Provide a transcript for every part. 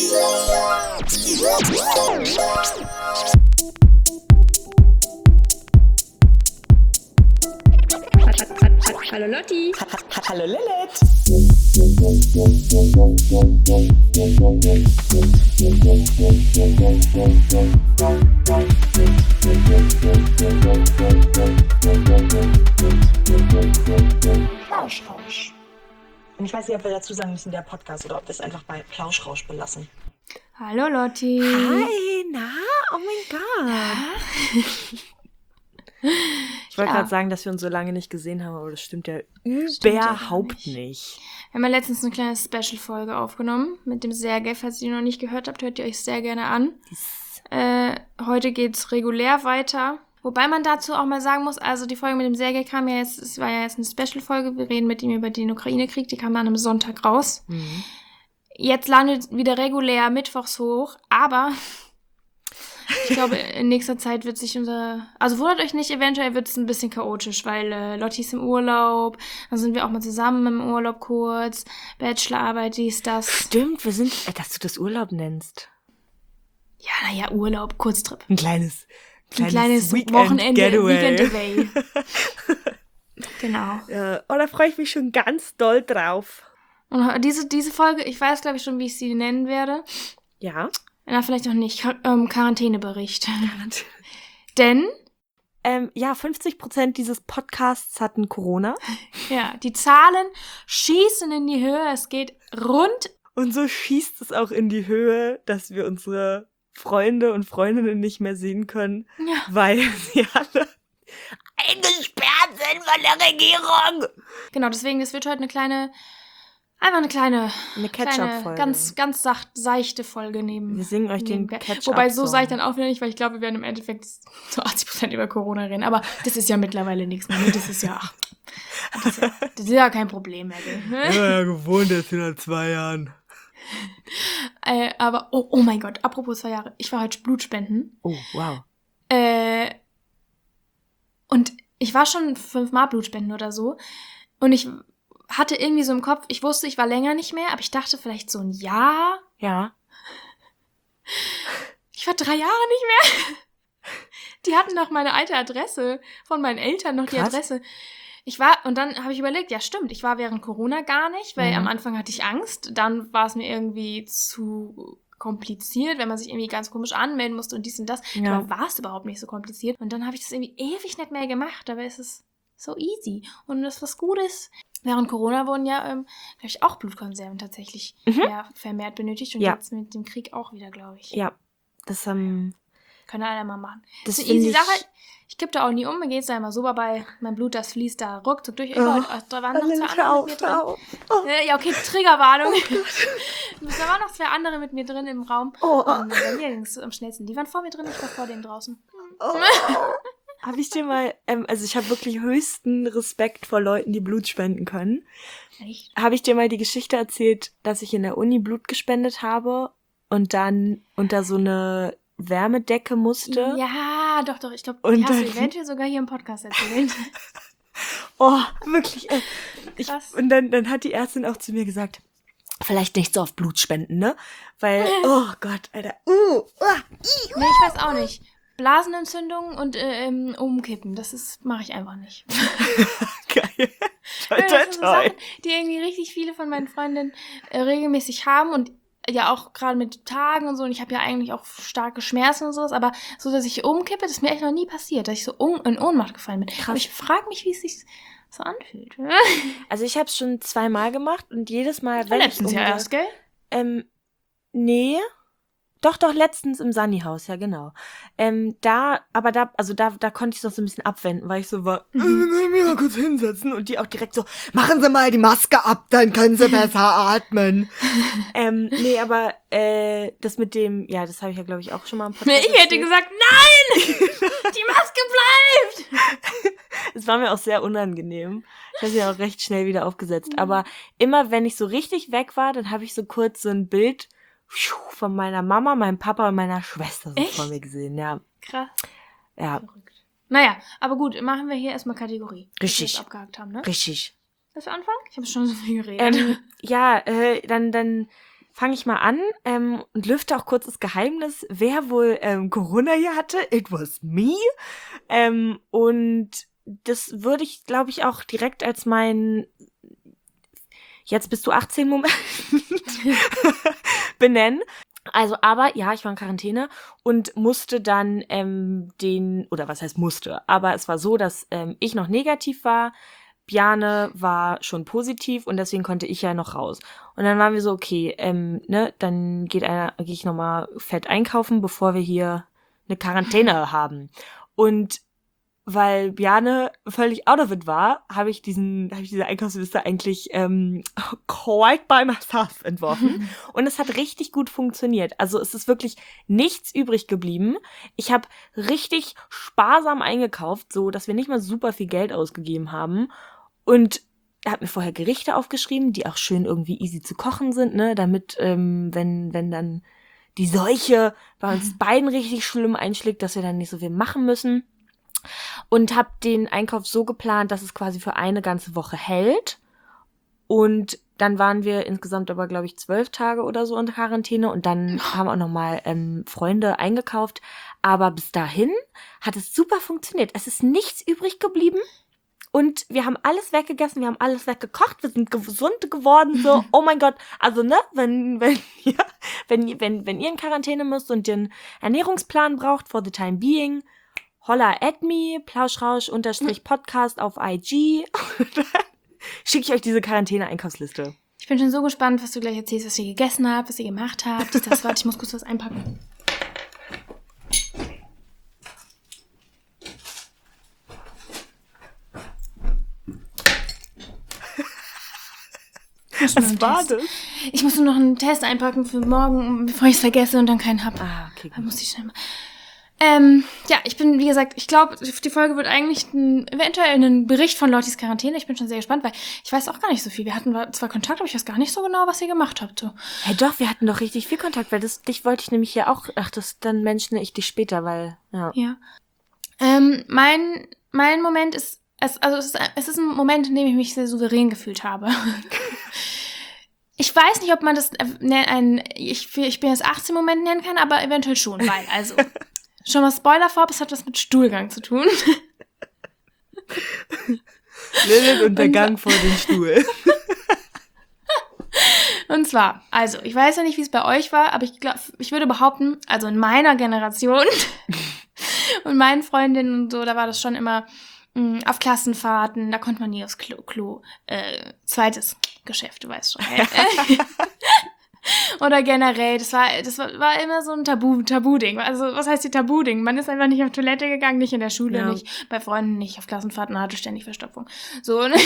Hallo Lotti. Hallo Lilith. Plauschrausch. Und ich weiß nicht, ob wir dazu sagen müssen, der Podcast, oder ob wir es einfach bei Plauschrausch belassen. Hallo Lotti. Hi, na? Oh mein Gott. Ich wollte gerade sagen, dass wir uns so lange nicht gesehen haben, aber das stimmt ja überhaupt nicht. Wir haben ja letztens eine kleine Special-Folge aufgenommen mit dem Sergei. Falls ihr die noch nicht gehört habt, hört ihr euch sehr gerne an. Heute geht's regulär weiter. Wobei man dazu auch mal sagen muss, also die Folge mit dem Sergei kam ja jetzt, es war ja jetzt eine Special-Folge, wir reden mit ihm über den Ukraine-Krieg, die kam an einem Sonntag raus. Mhm. Jetzt landet wieder regulär mittwochs hoch, aber ich glaube, in nächster Zeit wird sich also wundert euch nicht, eventuell wird es ein bisschen chaotisch, weil Lotti ist im Urlaub, dann sind wir auch mal zusammen im Urlaub kurz, Bachelorarbeit, dies, das. Stimmt, wir sind, dass du das Urlaub nennst. Ja, naja, Urlaub, Kurztrip. Ein kleines Wochenende, Weekend away. Genau. Ja, da freue ich mich schon ganz doll drauf. Und diese Folge, ich weiß, glaube ich, schon, wie ich sie nennen werde. Ja. Na, vielleicht noch nicht. Quarantänebericht. Denn? 50% dieses Podcasts hatten Corona. Ja, die Zahlen schießen in die Höhe. Es geht rund. Und so schießt es auch in die Höhe, dass wir unsere Freunde und Freundinnen nicht mehr sehen können, weil sie alle eingesperrt sind von der Regierung. Genau, deswegen, das wird heute eine kleine Catch-up-Folge. Ganz seichte Folge nehmen. Wir singen euch den Catch-up. Wobei, so seicht dann auch wieder nicht, weil ich glaube, wir werden im Endeffekt zu 80% über Corona reden. Aber das ist ja mittlerweile nichts mehr. Das ist ja kein Problem mehr. Ja, gewohnt jetzt in 2 Jahren. Aber, oh mein Gott, apropos 2 Jahre. Ich war heute Blutspenden. Oh, wow. Und ich war schon 5-mal Blutspenden oder so. Und ich hatte irgendwie so im Kopf, ich wusste, ich war länger nicht mehr, aber ich dachte vielleicht so ein Jahr. Ja. Ich war 3 Jahre nicht mehr. Die hatten noch meine alte Adresse, von meinen Eltern noch. Krass. Die Adresse. Und dann habe ich überlegt, ja stimmt, ich war während Corona gar nicht, weil am Anfang hatte ich Angst. Dann war es mir irgendwie zu kompliziert, wenn man sich irgendwie ganz komisch anmelden musste und dies und das. Ja. Aber war es überhaupt nicht so kompliziert. Und dann habe ich das irgendwie ewig nicht mehr gemacht, aber es ist so easy. Und das was Gutes. Während Corona wurden ja, glaube ich, auch Blutkonserven tatsächlich vermehrt benötigt. Und jetzt mit dem Krieg auch wieder, glaube ich. Ja, das können alle mal machen. Das ist eine easy Sache. Ich kippe da auch nie um. Mir geht es da immer so bei mein Blut, das fließt da ruckzuck durch. Da waren noch 2 andere mit mir drin. Ja, okay, Triggerwarnung. Da waren noch 2 andere mit mir drin im Raum. Und bei mir ging es am schnellsten. Die waren vor mir drin, ich war vor denen draußen. Habe ich dir mal, also ich habe wirklich höchsten Respekt vor Leuten, die Blut spenden können. Echt? Habe ich dir mal die Geschichte erzählt, dass ich in der Uni Blut gespendet habe und dann unter so eine Wärmedecke musste? Ja, doch. Ich glaube, die hast du eventuell sogar hier im Podcast erzählt. Oh, wirklich. Krass. Und dann hat die Ärztin auch zu mir gesagt, vielleicht nicht so auf Blut spenden, ne? Weil, oh Gott, Alter. Nee, ich weiß auch nicht. Blasenentzündung und umkippen, das mache ich einfach nicht. Geil. Das sind so Sachen, die irgendwie richtig viele von meinen Freundinnen regelmäßig haben und ja auch gerade mit Tagen und so. Und ich habe ja eigentlich auch starke Schmerzen und sowas, aber so, dass ich umkippe, das ist mir echt noch nie passiert, dass ich so in Ohnmacht gefallen bin. Krass. Aber ich frage mich, wie es sich so anfühlt. Also ich habe es schon 2-mal gemacht und jedes Mal, wenn letztens ja erst, gell? Nee. Doch, letztens im Sunny-Haus, ja genau. Da konnte ich es noch so ein bisschen abwenden, weil ich so war, mal kurz hinsetzen und die auch direkt so, machen Sie mal die Maske ab, dann können Sie besser atmen. Nee, aber das mit dem, ja, das habe ich ja glaube ich auch schon mal im Podcast Ich hätte gesagt, nein, die Maske bleibt. Es war mir auch sehr unangenehm. Ich habe sie auch recht schnell wieder aufgesetzt. Aber immer, wenn ich so richtig weg war, dann habe ich so kurz so ein Bild von meiner Mama, meinem Papa und meiner Schwester so vor mir gesehen, ja. Krass. Ja. Verrückt. Naja, aber gut, machen wir hier erstmal Kategorie. Richtig. Die wir abgehakt haben, ne? Richtig. Willst du anfangen? Ich habe schon so viel geredet. Ja, dann fange ich mal an und lüfte auch kurz das Geheimnis, wer wohl Corona hier hatte. It was me. Und das würde ich, glaube ich, auch direkt als mein jetzt bist du 18 Moment benennen. Also, aber ja, ich war in Quarantäne und musste dann oder was heißt musste, aber es war so, dass ich noch negativ war, Bjarne war schon positiv und deswegen konnte ich ja noch raus. Und dann waren wir so, okay, dann gehe ich nochmal fett einkaufen, bevor wir hier eine Quarantäne haben. Und weil Bjarne völlig out of it war, habe ich diese Einkaufsliste eigentlich quite by myself entworfen. Und es hat richtig gut funktioniert. Also es ist wirklich nichts übrig geblieben. Ich habe richtig sparsam eingekauft, so dass wir nicht mal super viel Geld ausgegeben haben. Und er hat mir vorher Gerichte aufgeschrieben, die auch schön irgendwie easy zu kochen sind, ne, damit, wenn dann die Seuche bei uns beiden richtig schlimm einschlägt, dass wir dann nicht so viel machen müssen. Und habe den Einkauf so geplant, dass es quasi für eine ganze Woche hält. Und dann waren wir insgesamt aber, glaube ich, 12 Tage oder so in Quarantäne. Und dann haben auch nochmal Freunde eingekauft. Aber bis dahin hat es super funktioniert. Es ist nichts übrig geblieben. Und wir haben alles weggegessen, wir haben alles weggekocht, wir sind gesund geworden, so, oh mein Gott. Also, ne, wenn ihr in Quarantäne müsst und den Ernährungsplan braucht for the time being, holla at me, plauschrausch_podcast auf IG. Schicke ich euch diese Quarantäne-Einkaufsliste. Ich bin schon so gespannt, was du gleich erzählst, was ihr gegessen habt, was ihr gemacht habt. Warte, ich muss kurz was einpacken. Was war das? Ich muss nur noch einen Test einpacken für morgen, bevor ich es vergesse und dann keinen hab. Ah, okay. Dann muss ich schnell mal. Ja, ich bin, wie gesagt, ich glaube, die Folge wird eigentlich eventuell ein Bericht von Lottis Quarantäne. Ich bin schon sehr gespannt, weil ich weiß auch gar nicht so viel. Wir hatten zwar Kontakt, aber ich weiß gar nicht so genau, was ihr gemacht habt. So. Hey, doch, wir hatten doch richtig viel Kontakt, weil dich wollte ich nämlich hier auch, dann menschne ich dich später, weil, ja. Ja. Mein Moment ist, es ist ein Moment, in dem ich mich sehr souverän gefühlt habe. Ich weiß nicht, ob man das ich bin jetzt 18 Moment nennen kann, aber eventuell schon, weil, also, schon mal Spoiler vorab, es hat was mit Stuhlgang zu ttun. Lilith und der Gang vor den Stuhl. Und zwar, also, ich weiß ja nicht, wie es bei euch war, aber ich würde behaupten, also in meiner Generation und meinen Freundinnen und so, da war das schon immer auf Klassenfahrten, da konnte man nie aufs Klo. Zweites Geschäft, du weißt schon. Oder generell, das war immer so ein Tabu-Ding. Also, was heißt die Tabu-Ding? Man ist einfach nicht auf Toilette gegangen, nicht in der Schule, nicht bei Freunden, nicht auf Klassenfahrten, hatte ständig Verstopfung. So, ne?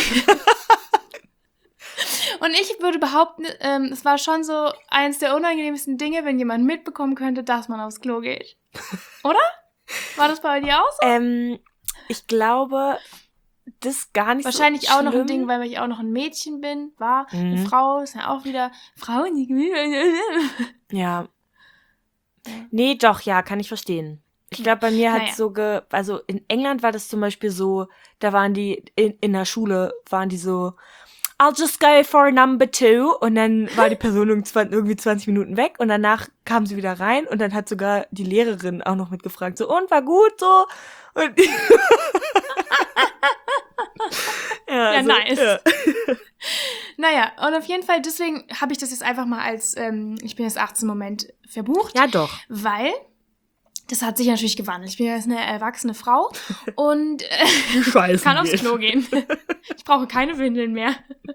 Und ich würde behaupten, es war schon so eins der unangenehmsten Dinge, wenn jemand mitbekommen könnte, dass man aufs Klo geht. Oder? War das bei dir auch so? Ich glaube, das gar nicht wahrscheinlich so auch noch ein schlimm. Ding, weil ich auch noch ein Mädchen bin, eine Frau, ist ja auch wieder Frauen, die ja. Nee, doch, ja, kann ich verstehen. Ich glaube, bei mir hat also in England war das zum Beispiel so, da waren die in der Schule, waren die so, I'll just go for a number 2 und dann war die Person irgendwie 20 Minuten weg und danach kam sie wieder rein und dann hat sogar die Lehrerin auch noch mitgefragt, so, und war gut so? Und ja, also, nice. Ja. Naja, und auf jeden Fall, deswegen habe ich das jetzt einfach mal als, ich bin jetzt 18 Moment verbucht. Ja, doch. Weil, das hat sich natürlich gewandelt. Ich bin jetzt eine erwachsene Frau und kann aufs Klo gehen. Ich brauche keine Windeln mehr.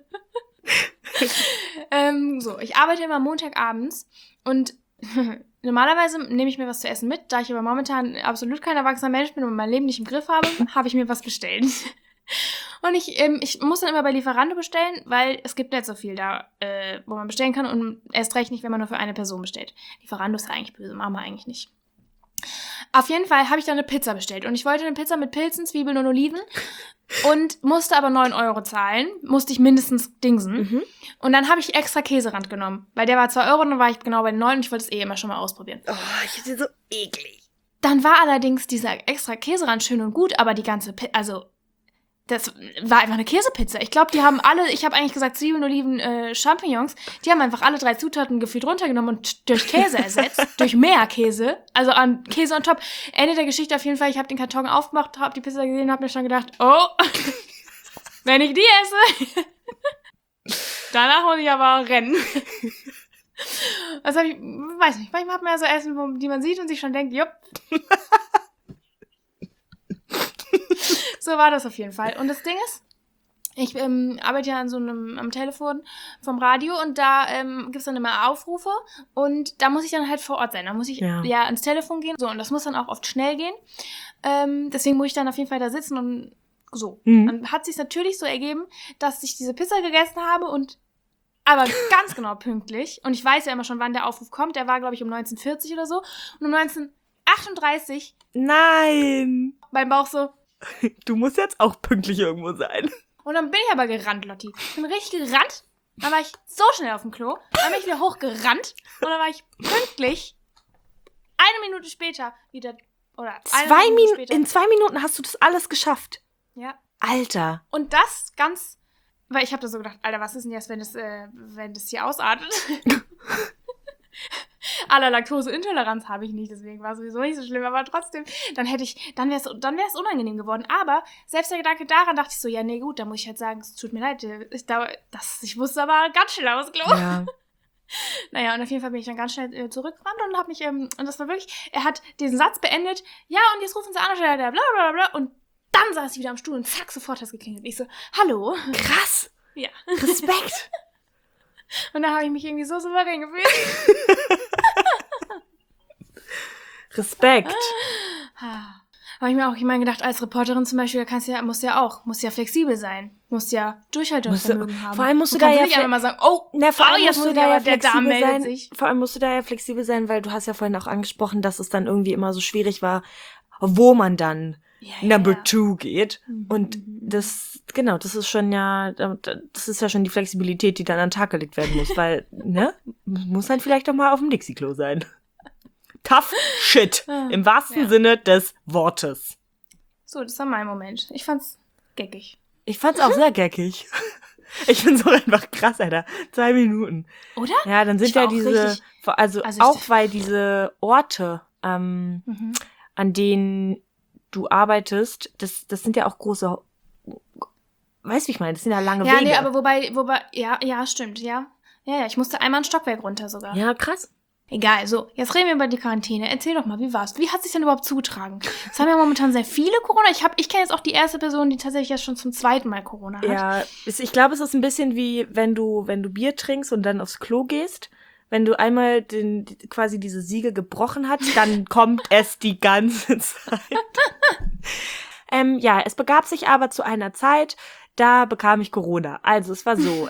So, ich arbeite immer Montagabends und normalerweise nehme ich mir was zu essen mit. Da ich aber momentan absolut kein erwachsener Mensch bin und mein Leben nicht im Griff habe, habe ich mir was bestellt. Und ich muss dann immer bei Lieferando bestellen, weil es gibt nicht so viel da, wo man bestellen kann und erst recht nicht, wenn man nur für eine Person bestellt. Lieferando ist ja eigentlich böse, machen wir eigentlich nicht. Auf jeden Fall habe ich dann eine Pizza bestellt und ich wollte eine Pizza mit Pilzen, Zwiebeln und Oliven und musste aber 9 € zahlen, musste ich mindestens dingsen. Und dann habe ich extra Käserand genommen, weil der war 2 € und dann war ich genau bei den 9 und ich wollte es immer schon mal ausprobieren. Oh, ich finde so eklig. Dann war allerdings dieser extra Käserand schön und gut, aber die ganze Das war einfach eine Käsepizza. Ich glaube, ich habe eigentlich gesagt Zwiebeln, Oliven, Champignons. Die haben einfach alle 3 Zutaten gefühlt runtergenommen und durch Käse ersetzt. Durch mehr Käse. Also an Käse on top. Ende der Geschichte auf jeden Fall. Ich habe den Karton aufgemacht, habe die Pizza gesehen und habe mir schon gedacht, oh, wenn ich die esse, danach muss ich aber rennen. Was habe ich, weiß nicht, manchmal hat man ja so Essen, die man sieht und sich schon denkt, jupp. So war das auf jeden Fall. Und das Ding ist, ich arbeite ja am Telefon vom Radio und da gibt's dann immer Aufrufe und da muss ich dann halt vor Ort sein. Da muss ich ja ans Telefon gehen. So, und das muss dann auch oft schnell gehen. Deswegen muss ich dann auf jeden Fall da sitzen und so. Dann hat sich natürlich so ergeben, dass ich diese Pizza gegessen habe und aber ganz genau pünktlich. Und ich weiß ja immer schon, wann der Aufruf kommt. Der war, glaube ich, um 19:40 oder so. Und um 19:38 Nein! mein Bauch so, du musst jetzt auch pünktlich irgendwo sein. und dann bin ich aber gerannt, Lotti. Ich bin richtig gerannt. Dann war ich so schnell auf dem Klo. Dann bin ich wieder hochgerannt. Und dann war ich pünktlich 1 Minute später wieder. Oder 1 Minute später. In 2 Minuten hast du das alles geschafft. Ja. Alter. Und das ganz. Weil ich habe da so gedacht, Alter, was ist denn jetzt, wenn das hier ausartet? Aller Laktoseintoleranz habe ich nicht, deswegen war es sowieso nicht so schlimm, aber trotzdem, dann wäre es unangenehm geworden. Aber selbst der Gedanke daran dachte ich so, ja, nee, gut, da muss ich halt sagen, es tut mir leid, ich musste aber ganz schnell aufs Klo. Ja. Naja, und auf jeden Fall bin ich dann ganz schnell zurückgerannt und habe mich, und das war wirklich, er hat diesen Satz beendet, ja, und jetzt rufen sie an, der bla bla bla, und dann saß ich wieder am Stuhl und zack, sofort hat es geklingelt. Ich so, hallo. Krass. Ja. Respekt. Und da habe ich mich irgendwie so souverän gefühlt. Respekt. Habe ich mir auch gedacht, als Reporterin zum Beispiel, musst ja flexibel sein. Musst ja Durchhaltungsvermögen haben. Vor allem musst du da ja nicht einfach mal sagen, jetzt muss der da meldet sich. Vor allem musst du da ja flexibel sein, weil du hast ja vorhin auch angesprochen, dass es dann irgendwie immer so schwierig war, wo man dann Number 2 geht. Und das ist schon das ist ja schon die Flexibilität, die dann an den Tag gelegt werden muss, weil, muss dann vielleicht doch mal auf dem Dixie-Klo sein. Tough shit. Im wahrsten Sinne des Wortes. So, das war mein Moment. Ich fand's geckig. Ich fand's auch sehr geckig. Ich find's auch einfach krass, Alter. 2 Minuten. Oder? Ja, dann sind ja diese, weil diese Orte, an denen du arbeitest, das sind ja auch große, weißt du, wie ich meine, das sind ja lange Wege. Ja, nee, aber wobei, ja, stimmt, ja. Ja, ich musste einmal ein Stockwerk runter sogar. Ja, krass. Egal, so, jetzt reden wir über die Quarantäne. Erzähl doch mal, wie war's? Wie hat sich denn überhaupt zugetragen? Es haben ja momentan sehr viele Corona. Ich kenne jetzt auch die erste Person, die tatsächlich jetzt schon zum 2. Mal Corona hat. Ja, ich glaube, es ist ein bisschen wie, wenn du Bier trinkst und dann aufs Klo gehst. Wenn du einmal quasi diese Siegel gebrochen hast, dann kommt es die ganze Zeit. Ja, es begab sich aber zu einer Zeit, da bekam ich Corona. Also, es war so,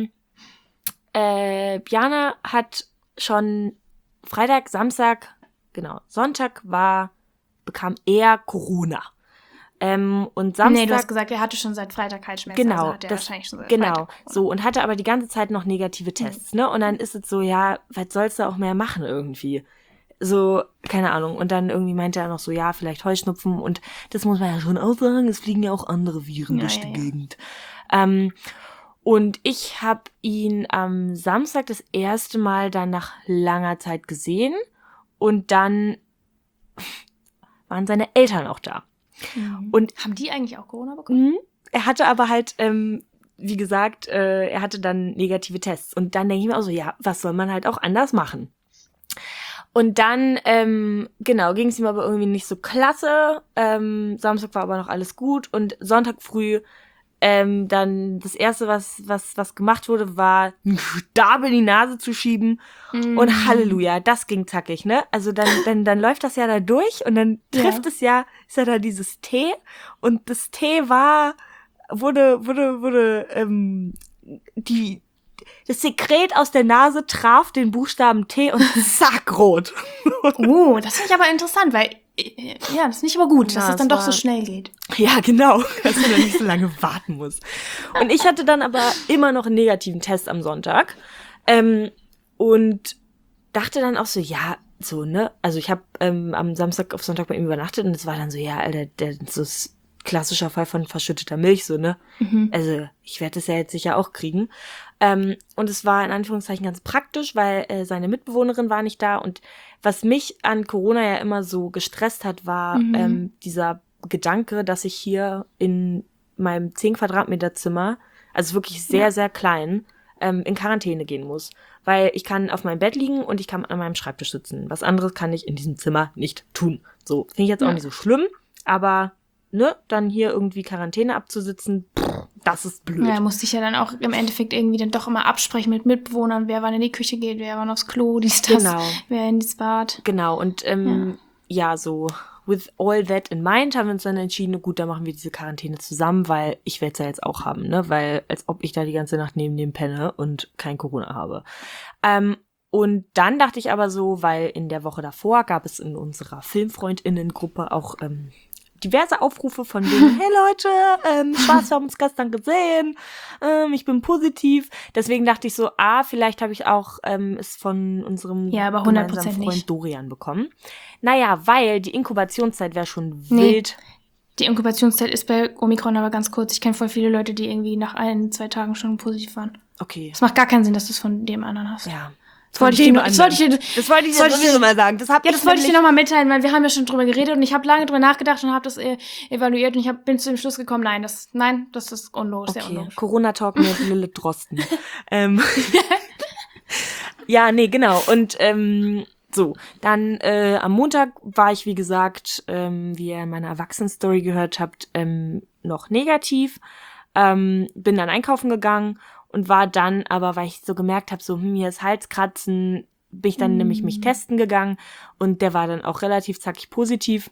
Bjana hat schon Freitag, Samstag, genau, Sonntag bekam er Corona. Und Samstag. Nee, du hast gesagt, er hatte schon seit Freitag Halsschmerzen. Genau, also hat er wahrscheinlich schon seit genau, Freitag. so, und hatte aber die ganze Zeit noch negative Tests, ne? Und dann ist es so, ja, was sollst du auch mehr machen irgendwie? So, keine Ahnung. Und dann irgendwie meinte er noch so, ja, vielleicht Heuschnupfen. Und das muss man ja schon auch sagen, es fliegen ja auch andere Viren durch die Gegend. Und ich habe ihn am Samstag das erste Mal dann nach langer Zeit gesehen. Und dann waren seine Eltern auch da. Und haben die eigentlich auch Corona bekommen? Er hatte aber halt, wie gesagt, er hatte dann negative Tests. Und dann denke ich mir auch so, ja, was soll man halt auch anders machen? Und dann, ging es ihm aber irgendwie nicht so klasse. Samstag war aber noch alles gut. Und Sonntag früh, dann das Erste, was gemacht wurde, war einen Stab in die Nase zu schieben. Und Halleluja, das ging zackig, ne? Also dann läuft das ja da durch und dann trifft es ja, ist ja da dieses Tee. Und das Tee das Sekret aus der Nase traf den Buchstaben T und zack, rot. Oh, das finde ich aber interessant, weil, ja, das ist nicht aber gut, dass es dann doch so schnell geht. Ja, genau, dass man dann nicht so lange warten muss. Und ich hatte dann aber immer noch einen negativen Test am Sonntag und dachte dann auch so, ja, so, ne, also ich habe am Samstag auf Sonntag bei ihm übernachtet und es war dann so, ja, Alter, klassischer Fall von verschütteter Milch, so, ne? Also, ich werde das ja jetzt sicher auch kriegen. Und es war in Anführungszeichen ganz praktisch, weil seine Mitbewohnerin war nicht da. Und was mich an Corona ja immer so gestresst hat, war dieser Gedanke, dass ich hier in meinem 10 Quadratmeter Zimmer, also wirklich sehr, sehr klein, in Quarantäne gehen muss. Weil ich kann auf meinem Bett liegen und ich kann an meinem Schreibtisch sitzen. Was anderes kann ich in diesem Zimmer nicht tun. So, finde ich jetzt auch nicht so schlimm, aber ne, dann hier irgendwie Quarantäne abzusitzen, das ist blöd. Ja, musste ich ja dann auch im Endeffekt irgendwie dann doch immer absprechen mit Mitbewohnern, wer wann in die Küche geht, wer wann aufs Klo, wer ins Bad. Genau, und ja, so with all that in mind haben wir uns dann entschieden, gut, dann machen wir diese Quarantäne zusammen, weil ich werde es ja jetzt auch haben, ne, weil als ob ich da die ganze Nacht neben dem penne und kein Corona habe. Und dann dachte ich aber so, weil in der Woche davor gab es in unserer FilmfreundInnen-Gruppe auch diverse Aufrufe von wegen, hey Leute, Spaß, wir haben uns gestern gesehen, ich bin positiv. Deswegen dachte ich so, vielleicht habe ich auch es von unserem gemeinsamen Freund nicht. Dorian bekommen. Naja, weil die Inkubationszeit wäre schon wild. Die Inkubationszeit ist bei Omikron aber ganz kurz. Ich kenne voll viele Leute, die irgendwie nach 1-2 Tagen schon positiv waren. Okay. Es macht gar keinen Sinn, dass du es von dem anderen hast. Ja. Das wollte ich dir sowieso mal sagen. Das wollte ich dir nochmal mitteilen, weil wir haben ja schon drüber geredet und ich habe lange drüber nachgedacht und habe das evaluiert und ich bin zu dem Schluss gekommen, nein, das ist unlogisch, sehr unlogisch. Corona-Talk mit Lilith Drosten. Ja, nee, genau. Und so, dann am Montag war ich, wie gesagt, wie ihr in meiner Erwachsenen-Story gehört habt, noch negativ. Bin dann einkaufen gegangen und war dann aber, weil ich so gemerkt habe, so mir ist Halskratzen, bin ich dann nämlich mich testen gegangen und der war dann auch relativ zackig positiv.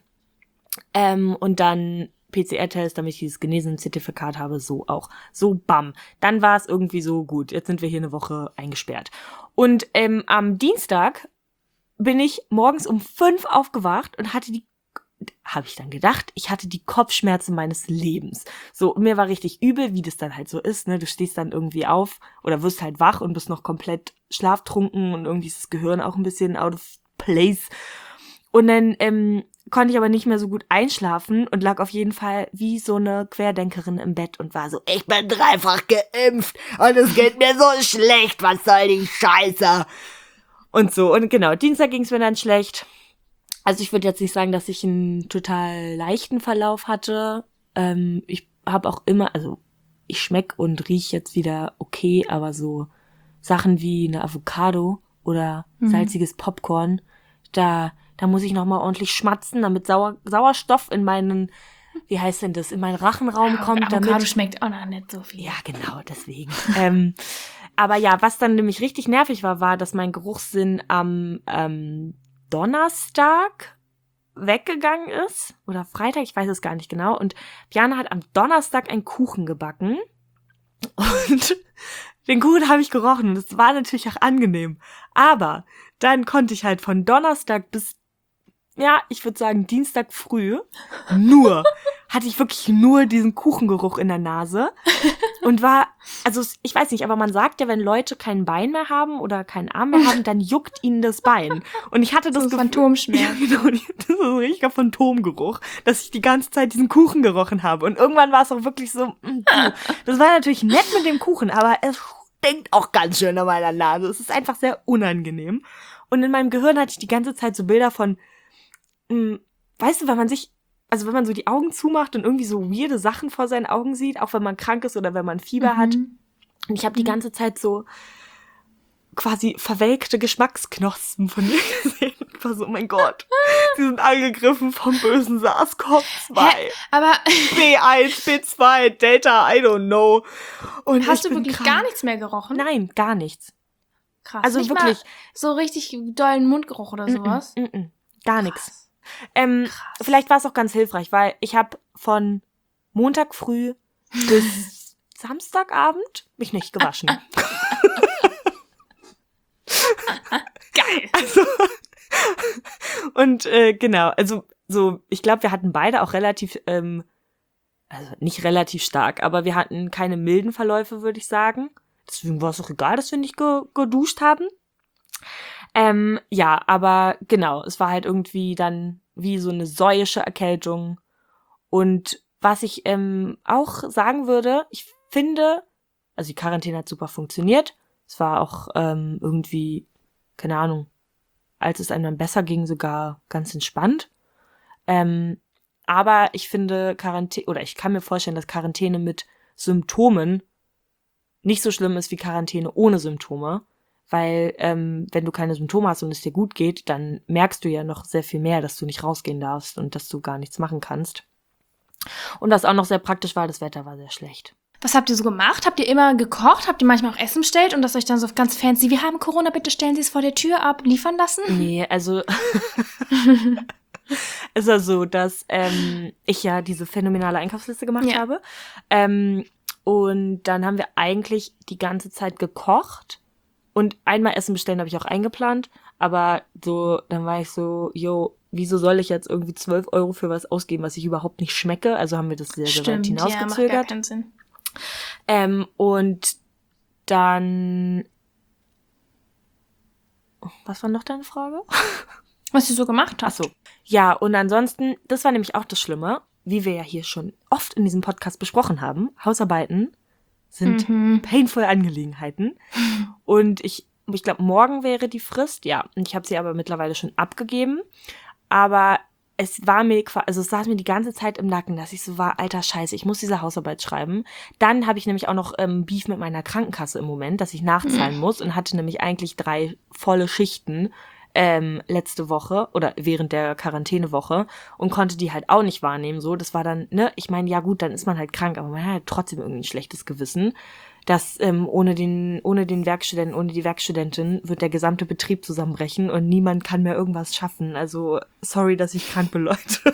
Und dann PCR-Test, damit ich dieses Genesen-Zertifikat habe, so auch. So, bam. Dann war es irgendwie so, gut, jetzt sind wir hier eine Woche eingesperrt. Und am Dienstag bin ich morgens um 5 aufgewacht und hatte habe ich dann gedacht, ich hatte die Kopfschmerzen meines Lebens. So, mir war richtig übel, wie das dann halt so ist, ne? Du stehst dann irgendwie auf oder wirst halt wach und bist noch komplett schlaftrunken und irgendwie ist das Gehirn auch ein bisschen out of place. Und dann konnte ich aber nicht mehr so gut einschlafen und lag auf jeden Fall wie so eine Querdenkerin im Bett und war so, ich bin 3-fach geimpft und es geht mir so schlecht, was soll die Scheiße? Und so, und genau, Dienstag ging es mir dann schlecht. Also ich würde jetzt nicht sagen, dass ich einen total leichten Verlauf hatte. Ich habe auch immer, also ich schmeck und riech jetzt wieder okay, aber so Sachen wie eine Avocado oder salziges Popcorn, da muss ich nochmal ordentlich schmatzen, damit Sauerstoff in meinen, wie heißt denn das, in meinen Rachenraum kommt. Avocado schmeckt auch noch nicht so viel. Ja, genau, deswegen. Aber ja, was dann nämlich richtig nervig war, dass mein Geruchssinn am Donnerstag weggegangen ist. Oder Freitag, ich weiß es gar nicht genau. Und Bjana hat am Donnerstag einen Kuchen gebacken. Und den Kuchen habe ich gerochen. Und das war natürlich auch angenehm. Aber dann konnte ich halt von Donnerstag bis, ja, ich würde sagen Dienstag früh, hatte ich wirklich nur diesen Kuchengeruch in der Nase. Und war, also ich weiß nicht, aber man sagt ja, wenn Leute kein Bein mehr haben oder keinen Arm mehr haben, dann juckt ihnen das Bein. Und ich hatte das Gefühl, Phantomschmerz. Ja, genau, das ist ein richtiger Phantomgeruch, dass ich die ganze Zeit diesen Kuchen gerochen habe. Und irgendwann war es auch wirklich so, das war natürlich nett mit dem Kuchen, aber es stinkt auch ganz schön an meiner Nase. Es ist einfach sehr unangenehm. Und in meinem Gehirn hatte ich die ganze Zeit so Bilder von, weißt du, wenn man so die Augen zumacht und irgendwie so weirde Sachen vor seinen Augen sieht, auch wenn man krank ist oder wenn man Fieber hat. Und ich habe die ganze Zeit so quasi verwelkte Geschmacksknospen von mir gesehen. Ich war so, oh mein Gott, sie sind angegriffen vom bösen SARS-CoV-2. Aber B1, B2, Delta, I don't know. Und hast du wirklich gar nichts mehr gerochen? Nein, gar nichts. Krass. Also nicht wirklich. Mal so richtig dollen Mundgeruch oder sowas? Gar nichts. Vielleicht war es auch ganz hilfreich, weil ich habe von Montag früh bis Samstagabend mich nicht gewaschen. Geil. Also, und genau, also so, ich glaube, wir hatten beide auch relativ, also nicht relativ stark, aber wir hatten keine milden Verläufe, würde ich sagen. Deswegen war es auch egal, dass wir nicht geduscht haben. Ja, aber genau, es war halt irgendwie dann wie so eine säuische Erkältung und Was ich auch sagen würde, ich finde, also die Quarantäne hat super funktioniert. Es war auch irgendwie, keine Ahnung, als es einem dann besser ging, sogar ganz entspannt. Aber ich finde ich kann mir vorstellen, dass Quarantäne mit Symptomen nicht so schlimm ist wie Quarantäne ohne Symptome. Weil wenn du keine Symptome hast und es dir gut geht, dann merkst du ja noch sehr viel mehr, dass du nicht rausgehen darfst und dass du gar nichts machen kannst. Und was auch noch sehr praktisch war, das Wetter war sehr schlecht. Was habt ihr so gemacht? Habt ihr immer gekocht? Habt ihr manchmal auch Essen bestellt und das euch dann so ganz fancy, wir haben Corona, bitte stellen Sie es vor der Tür ab, liefern lassen? Nee, also ist ja so, dass ich ja diese phänomenale Einkaufsliste gemacht habe. Und dann haben wir eigentlich die ganze Zeit gekocht. Und einmal Essen bestellen habe ich auch eingeplant. Aber so, dann war ich so, wieso soll ich jetzt irgendwie 12 Euro für was ausgeben, was ich überhaupt nicht schmecke? Also haben wir das sehr, sehr weit hinausgezögert. Ja, macht gar keinen Sinn. Und dann, was war noch deine Frage? Was ihr so gemacht habt. Ach so. Ja, und ansonsten, das war nämlich auch das Schlimme, wie wir ja hier schon oft in diesem Podcast besprochen haben, Hausarbeiten sind painful Angelegenheiten. Und ich glaube, morgen wäre die Frist, ja. Und ich habe sie aber mittlerweile schon abgegeben. Aber es saß mir die ganze Zeit im Nacken, dass ich so war, alter Scheiße, ich muss diese Hausarbeit schreiben. Dann habe ich nämlich auch noch Beef mit meiner Krankenkasse im Moment, dass ich nachzahlen muss und hatte nämlich eigentlich 3 volle Schichten letzte Woche oder während der Quarantänewoche und konnte die halt auch nicht wahrnehmen. So, das war dann, ne, ich meine, ja gut, dann ist man halt krank, aber man hat halt trotzdem irgendwie ein schlechtes Gewissen, dass ohne den Werkstudenten, ohne die Werkstudentin wird der gesamte Betrieb zusammenbrechen und niemand kann mehr irgendwas schaffen. Also, sorry, dass ich krank bin, Leute.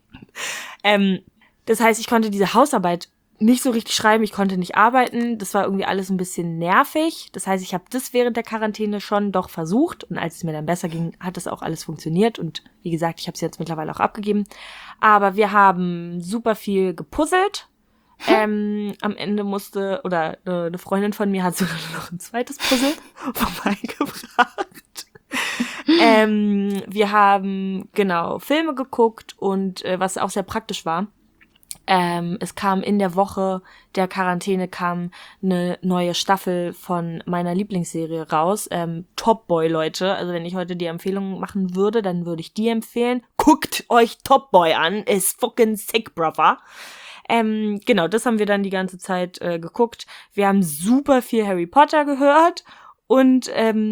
Das heißt, ich konnte diese Hausarbeit nicht so richtig schreiben, ich konnte nicht arbeiten, das war irgendwie alles ein bisschen nervig. Das heißt, ich habe das während der Quarantäne schon doch versucht und als es mir dann besser ging, hat das auch alles funktioniert und wie gesagt, ich habe es jetzt mittlerweile auch abgegeben. Aber wir haben super viel gepuzzelt. Am Ende eine Freundin von mir hat sogar noch ein zweites Puzzle vorbeigebracht. Wir haben, Filme geguckt und was auch sehr praktisch war, es kam in der Woche der Quarantäne eine neue Staffel von meiner Lieblingsserie raus. Top Boy, Leute. Also wenn ich heute die Empfehlung machen würde, dann würde ich die empfehlen. Guckt euch Top Boy an. Ist fucking sick, brother. Das haben wir dann die ganze Zeit geguckt. Wir haben super viel Harry Potter gehört. Und,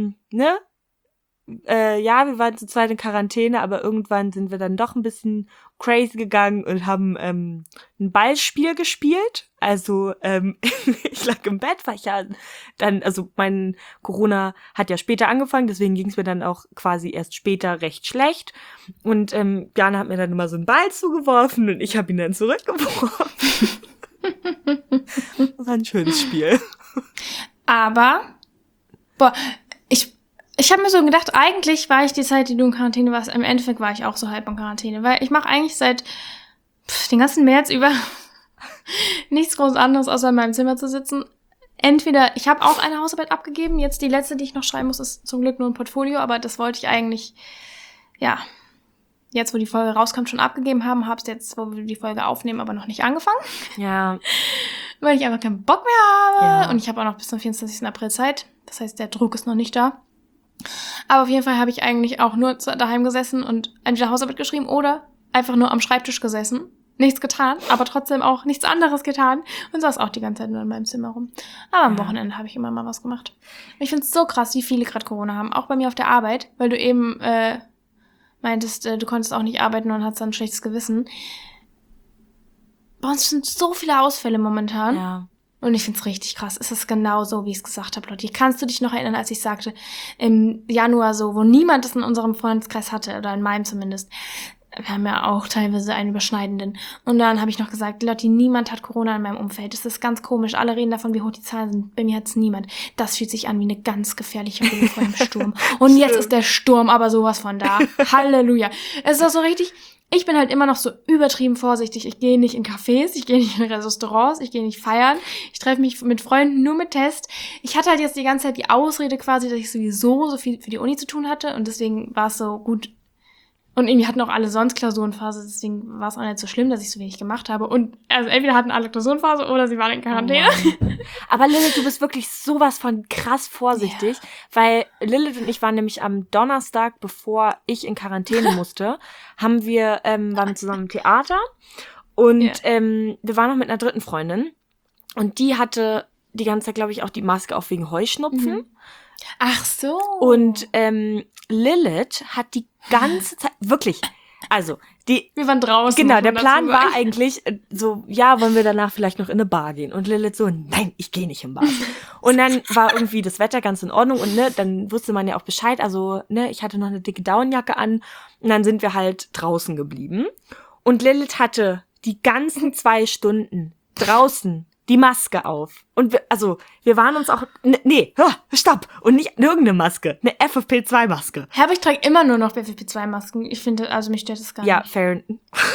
wir waren zu zweit in Quarantäne, aber irgendwann sind wir dann doch ein bisschen crazy gegangen und haben ein Ballspiel gespielt. Also ich lag im Bett, weil ich ja dann, also mein Corona hat ja später angefangen, deswegen ging es mir dann auch quasi erst später recht schlecht. Und Jana hat mir dann immer so einen Ball zugeworfen und ich habe ihn dann zurückgeworfen. Das war ein schönes Spiel. Aber, ich habe mir so gedacht, eigentlich war ich die Zeit, die du in Quarantäne warst, im Endeffekt war ich auch so halb in Quarantäne, weil ich mache eigentlich seit den ganzen März über nichts groß anderes, außer in meinem Zimmer zu sitzen. Entweder, ich habe auch eine Hausarbeit abgegeben, jetzt die letzte, die ich noch schreiben muss, ist zum Glück nur ein Portfolio, aber das wollte ich eigentlich, jetzt wo die Folge rauskommt, schon abgegeben haben, hab's jetzt, wo wir die Folge aufnehmen, aber noch nicht angefangen. Ja. Weil ich einfach keinen Bock mehr habe. Ja. Und ich habe auch noch bis zum 24. April Zeit. Das heißt, der Druck ist noch nicht da. Aber auf jeden Fall habe ich eigentlich auch nur daheim gesessen und entweder Hausarbeit geschrieben oder einfach nur am Schreibtisch gesessen. Nichts getan, aber trotzdem auch nichts anderes getan und saß auch die ganze Zeit nur in meinem Zimmer rum. Aber am Wochenende habe ich immer mal was gemacht. Ich finde es so krass, wie viele gerade Corona haben. Auch bei mir auf der Arbeit, weil du eben meintest, du konntest auch nicht arbeiten und hattest dann ein schlechtes Gewissen. Bei uns sind so viele Ausfälle momentan. Ja. Und ich find's richtig krass. Es ist genau so, wie ich es gesagt habe, Leute. Kannst du dich noch erinnern, als ich sagte, im Januar so, wo niemand es in unserem Freundeskreis hatte, oder in meinem zumindest. Wir haben ja auch teilweise einen überschneidenden. Und dann habe ich noch gesagt, Leute, niemand hat Corona in meinem Umfeld. Das ist ganz komisch. Alle reden davon, wie hoch die Zahlen sind. Bei mir hat's niemand. Das fühlt sich an wie eine ganz gefährliche Ruhe vor dem Sturm. Und jetzt ist der Sturm aber sowas von da. Halleluja. Es ist auch so richtig... Ich bin halt immer noch so übertrieben vorsichtig. Ich gehe nicht in Cafés, ich gehe nicht in Restaurants, ich gehe nicht feiern. Ich treffe mich mit Freunden nur mit Test. Ich hatte halt jetzt die ganze Zeit die Ausrede quasi, dass ich sowieso so viel für die Uni zu tun hatte und deswegen war es so gut, Und irgendwie hatten auch alle sonst Klausurenphase, deswegen war es auch nicht so schlimm, dass ich so wenig gemacht habe. Und also entweder hatten alle Klausurenphase oder sie waren in Quarantäne. Oh aber Lilith, du bist wirklich sowas von krass vorsichtig, weil Lilith und ich waren nämlich am Donnerstag, bevor ich in Quarantäne musste, waren wir zusammen im Theater und wir waren noch mit einer dritten Freundin und die hatte die ganze Zeit, glaube ich, auch die Maske auf wegen Heuschnupfen. Mhm. Ach so. Und Lilith hat die ganze Zeit, wirklich, also wir waren draußen. Genau, der Plan war eigentlich so, ja, wollen wir danach vielleicht noch in eine Bar gehen? Und Lilith so, nein, ich gehe nicht in Bar. Und dann war irgendwie das Wetter ganz in Ordnung und dann wusste man ja auch Bescheid. Also, ich hatte noch eine dicke Daunenjacke an und dann sind wir halt draußen geblieben. Und Lilith hatte die ganzen 2 Stunden draußen die Maske auf. Und wir waren uns auch, stopp! Und nicht irgendeine Maske, eine FFP2-Maske. Aber ich trage immer nur noch FFP2-Masken. Ich finde, also mich stört das gar nicht. Ja, fair.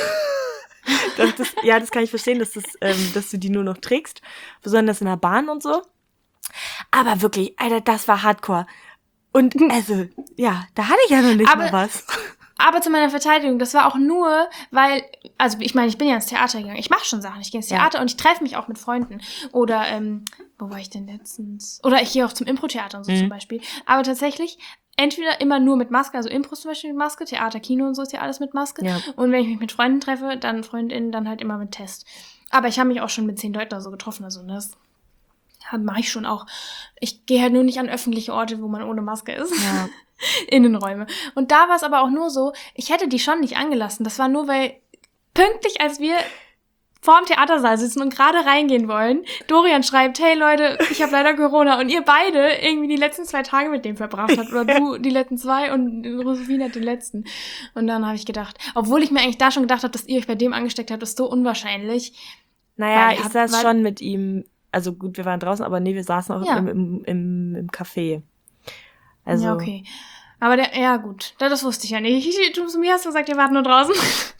Das kann ich verstehen, dass du die nur noch trägst. Besonders in der Bahn und so. Aber wirklich, Alter, das war Hardcore. Und also, ja, da hatte ich ja noch nicht mal was. Aber zu meiner Verteidigung, das war auch nur, weil, also ich meine, ich bin ja ins Theater gegangen. Ich mache schon Sachen. Ich gehe ins Theater und ich treffe mich auch mit Freunden. Oder, wo war ich denn letztens? Oder ich gehe auch zum Impro-Theater und so zum Beispiel. Aber tatsächlich, entweder immer nur mit Maske, also Impro zum Beispiel mit Maske, Theater, Kino und so ist ja alles mit Maske. Ja. Und wenn ich mich mit Freunden treffe, dann FreundInnen, dann halt immer mit Test. Aber ich habe mich auch schon mit 10 Leuten oder so getroffen, also das mache ich schon auch. Ich gehe halt nur nicht an öffentliche Orte, wo man ohne Maske ist. Ja. Innenräume. Und da war es aber auch nur so, ich hätte die schon nicht angelassen. Das war nur, weil pünktlich, als wir vorm Theatersaal sitzen und gerade reingehen wollen, Dorian schreibt, hey Leute, ich habe leider Corona und ihr beide irgendwie die letzten 2 Tage mit dem verbracht habt oder du die letzten 2 und Rosefine hat den letzten. Und dann habe ich gedacht, obwohl ich mir eigentlich da schon gedacht habe, dass ihr euch bei dem angesteckt habt, ist so unwahrscheinlich. Naja, ich saß schon mit ihm, also gut, wir waren draußen, aber nee, wir saßen auch im Café. Also. Ja, okay. Aber gut, das wusste ich ja nicht. Zu mir hast du gesagt, ihr wart nur draußen.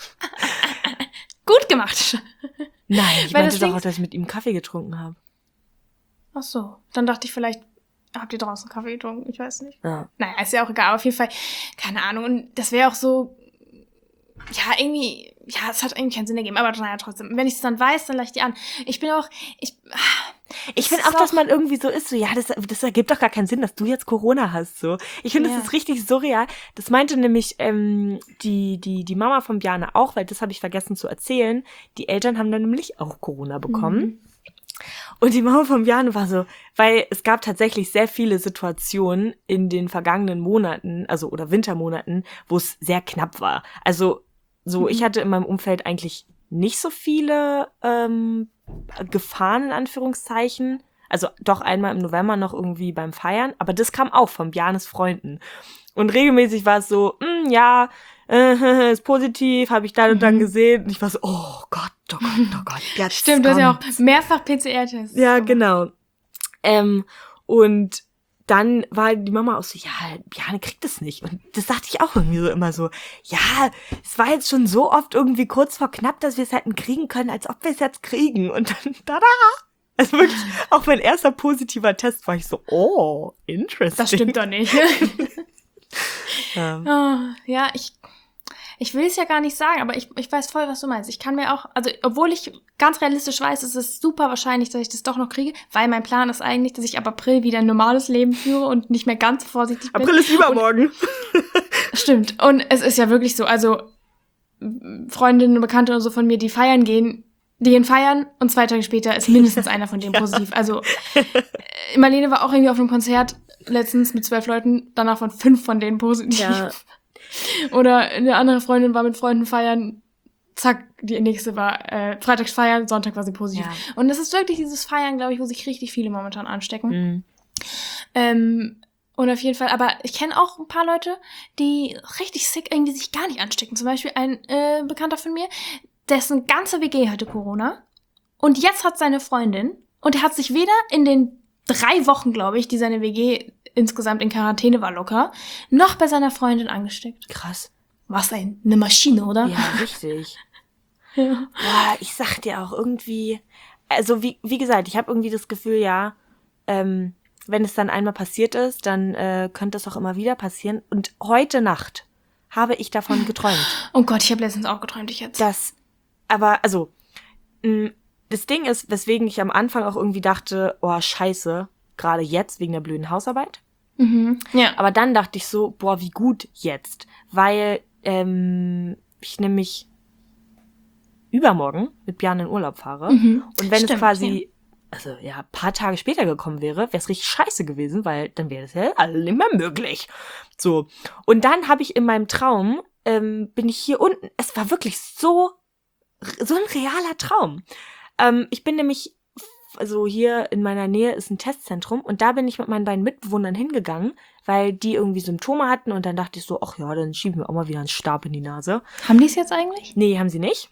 Gut gemacht. Nein, ich meinte doch auch, dass ich mit ihm Kaffee getrunken habe. Ach so, dann dachte ich, vielleicht habt ihr draußen Kaffee getrunken, ich weiß nicht. Ja. Naja, ist ja auch egal, aber auf jeden Fall, keine Ahnung. Und das wäre auch so, ja, irgendwie, ja, es hat irgendwie keinen Sinn ergeben, aber naja, trotzdem. Wenn ich es dann weiß, dann lache ich die an. Ich finde auch, dass man irgendwie so ist, so, ja, das ergibt doch gar keinen Sinn, dass du jetzt Corona hast, so. Ich finde, das ist richtig surreal. Das meinte nämlich die Mama von Bjarne auch, weil das habe ich vergessen zu erzählen. Die Eltern haben dann nämlich auch Corona bekommen. Mhm. Und die Mama von Bjarne war so, weil es gab tatsächlich sehr viele Situationen in den vergangenen Monaten, also oder Wintermonaten, wo es sehr knapp war. Also so, ich hatte in meinem Umfeld eigentlich nicht so viele Gefahren in Anführungszeichen. Also doch einmal im November noch irgendwie beim Feiern, aber das kam auch von Bjarnes Freunden. Und regelmäßig war es so, ist positiv, habe ich dann und dann gesehen. Und ich war so, oh Gott, jetzt stimmt, du hast ja auch mehrfach PCR-Tests. Ja, genau. Und dann war die Mama auch so, ja, Bjarne kriegt es nicht. Und das dachte ich auch irgendwie so immer so, ja, es war jetzt schon so oft irgendwie kurz vor knapp, dass wir es hätten kriegen können, als ob wir es jetzt kriegen. Und dann, tada! Also wirklich, auch mein erster positiver Test war ich so, oh, interesting. Das stimmt doch nicht. Ja, ich will es ja gar nicht sagen, aber ich weiß voll, was du meinst. Ich kann mir auch, also obwohl ich ganz realistisch weiß, es ist super wahrscheinlich, dass ich das doch noch kriege, weil mein Plan ist eigentlich, dass ich ab April wieder ein normales Leben führe und nicht mehr ganz vorsichtig bin. April ist übermorgen. Stimmt. Und es ist ja wirklich so, also Freundinnen und Bekannte und so von mir, die gehen feiern und 2 Tage später ist mindestens einer von denen positiv. Also Marlene war auch irgendwie auf einem Konzert letztens mit 12 Leuten, danach von 5 von denen positiv. Ja. Oder eine andere Freundin war mit Freunden feiern, zack, die nächste war freitags feiern, Sonntag war sie positiv. Ja. Und das ist wirklich dieses Feiern, glaube ich, wo sich richtig viele momentan anstecken. Mhm. Und auf jeden Fall, aber ich kenne auch ein paar Leute, die richtig sick irgendwie sich gar nicht anstecken. Zum Beispiel ein Bekannter von mir, dessen ganze WG hatte Corona und jetzt hat seine Freundin und er hat sich weder in den 3 Wochen, glaube ich, die seine WG insgesamt in Quarantäne war locker, noch bei seiner Freundin angesteckt. Krass. Was eine Maschine, oder? Ja, richtig. Ja. Boah, ich sag dir auch irgendwie, also wie gesagt, ich habe irgendwie das Gefühl, ja, wenn es dann einmal passiert ist, dann könnte es auch immer wieder passieren. Und heute Nacht habe ich davon geträumt. Oh Gott, ich habe letztens auch geträumt, ich jetzt. Das Ding ist, weswegen ich am Anfang auch irgendwie dachte, oh, scheiße, gerade jetzt wegen der blöden Hausarbeit. Ja. Aber dann dachte ich so, boah, wie gut jetzt. Weil ich nämlich übermorgen mit Björn in Urlaub fahre. Und wenn es quasi, ein paar Tage später gekommen wäre, wäre es richtig scheiße gewesen, weil dann wäre es ja alle nicht mehr möglich. So. Und dann habe ich in meinem Traum, bin ich hier unten, es war wirklich so ein realer Traum. Ich bin nämlich, also hier in meiner Nähe ist ein Testzentrum und da bin ich mit meinen beiden Mitbewohnern hingegangen, weil die irgendwie Symptome hatten und dann dachte ich so, ach ja, dann schieben wir auch mal wieder einen Stab in die Nase. Haben die es jetzt eigentlich? Nee, haben sie nicht.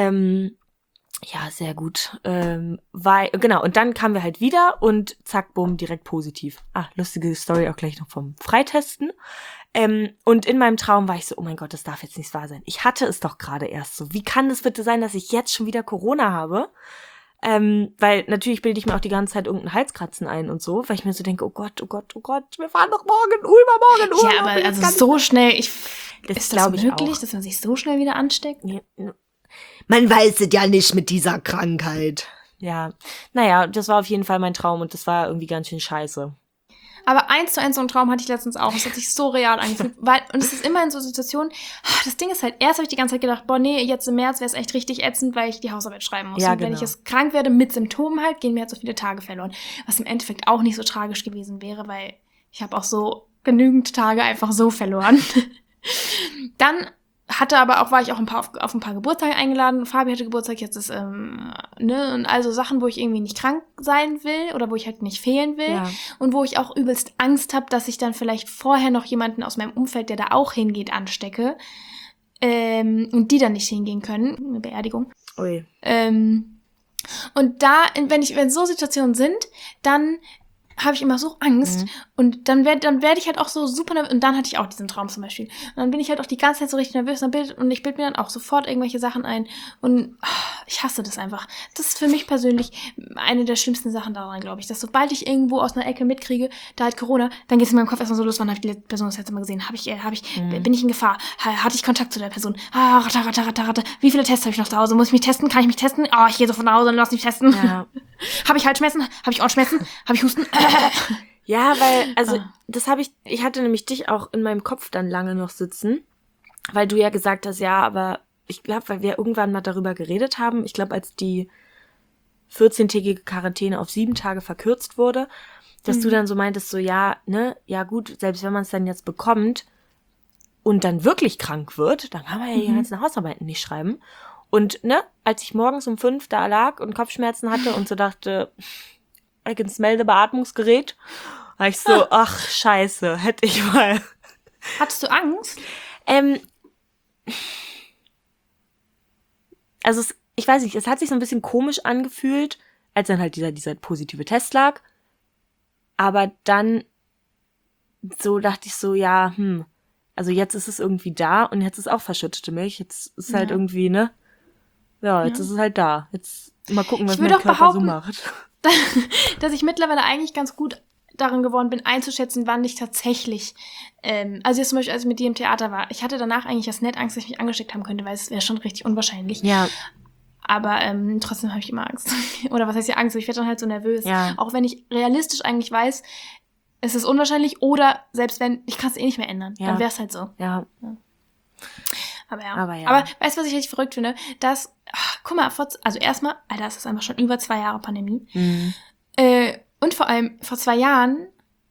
Ja, sehr gut. Genau, und dann kamen wir halt wieder und zack, bumm, direkt positiv. Lustige Story auch gleich noch vom Freitesten. Und in meinem Traum war ich so, oh mein Gott, das darf jetzt nicht wahr sein. Ich hatte es doch gerade erst so. Wie kann es bitte sein, dass ich jetzt schon wieder Corona habe? Weil natürlich bilde ich mir auch die ganze Zeit irgendein Halskratzen ein und so, weil ich mir so denke, oh Gott, wir fahren doch übermorgen in Urlaub. Ja, aber also so schnell, ist das möglich, dass man sich so schnell wieder ansteckt? Ja, man weiß es ja nicht mit dieser Krankheit. Ja, naja, das war auf jeden Fall mein Traum und das war irgendwie ganz schön scheiße. Aber 1:1 so einen Traum hatte ich letztens auch. Es hat sich so real angefühlt. Und es ist immer in so Situationen, das Ding ist halt, erst habe ich die ganze Zeit gedacht, boah, nee, jetzt im März wäre es echt richtig ätzend, weil ich die Hausarbeit schreiben muss. Ja, und wenn genau. ich jetzt krank werde mit Symptomen halt, gehen mir halt so viele Tage verloren. Was im Endeffekt auch nicht so tragisch gewesen wäre, weil ich habe auch so genügend Tage einfach so verloren. Dann war ich auch auf ein paar Geburtstage eingeladen. Fabi hatte Geburtstag, jetzt ist, und also Sachen, wo ich irgendwie nicht krank sein will oder wo ich halt nicht fehlen will. Ja. Und wo ich auch übelst Angst habe, dass ich dann vielleicht vorher noch jemanden aus meinem Umfeld, der da auch hingeht, anstecke. Und die dann nicht hingehen können. Eine Beerdigung. Ui. Und da, wenn so Situationen sind, dann habe ich immer so Angst und dann werde ich halt auch so super nervös und dann hatte ich auch diesen Traum zum Beispiel und dann bin ich halt auch die ganze Zeit so richtig nervös und ich bilde mir dann auch sofort irgendwelche Sachen ein und ich hasse das einfach. Das ist für mich persönlich eine der schlimmsten Sachen daran, glaube ich, dass sobald ich irgendwo aus einer Ecke mitkriege, da hat Corona, dann geht es in meinem Kopf erstmal so los, wann habe ich die Person das letzte Mal gesehen? Bin ich in Gefahr? Hatte ich Kontakt zu der Person? Ratter. Wie viele Tests habe ich noch zu Hause? Muss ich mich testen? Kann ich mich testen? Ich gehe sofort nach Hause und lass mich testen. Ja. Habe ich Halsschmerzen? Habe ich Ohrenschmerzen? Habe ich Husten? Ja, weil, ich hatte nämlich dich auch in meinem Kopf dann lange noch sitzen, weil du ja gesagt hast, ja, aber ich glaube, weil wir irgendwann mal darüber geredet haben, ich glaube, als die 14-tägige Quarantäne auf 7 Tage verkürzt wurde, dass du dann so meintest, so, ja, ne, ja gut, selbst wenn man es dann jetzt bekommt und dann wirklich krank wird, dann kann man ja die ganzen Hausarbeiten nicht schreiben. Und, ne, als ich morgens um 5 da lag und Kopfschmerzen hatte und so dachte, I can smell the Beatmungsgerät, war ich so, ach, scheiße, hätte ich mal. Hattest du Angst? Also, ich weiß nicht, es hat sich so ein bisschen komisch angefühlt, als dann halt dieser positive Test lag. Aber dann so dachte ich so, ja, also jetzt ist es irgendwie da und jetzt ist auch verschüttete Milch. Jetzt ist halt irgendwie, ne? Ja, jetzt ist es halt da. Jetzt mal gucken, was mein Körper so macht. Dass ich mittlerweile eigentlich ganz gut darin geworden bin, einzuschätzen, wann ich tatsächlich, also jetzt zum Beispiel, als ich mit dir im Theater war, ich hatte danach eigentlich erst nicht Angst, dass ich mich angesteckt haben könnte, weil es wäre schon richtig unwahrscheinlich. Ja. Aber trotzdem habe ich immer Angst. Oder was heißt ja Angst? Ich werde dann halt so nervös. Ja. Auch wenn ich realistisch eigentlich weiß, es ist unwahrscheinlich oder selbst wenn, ich kann es eh nicht mehr ändern. Ja. Dann wäre es halt so. Ja. Aber ja. Aber weißt du, was ich richtig verrückt finde? Dass, guck mal, also erstmal, Alter, es ist einfach schon über 2 Jahre Pandemie. Und vor allem vor 2 Jahren,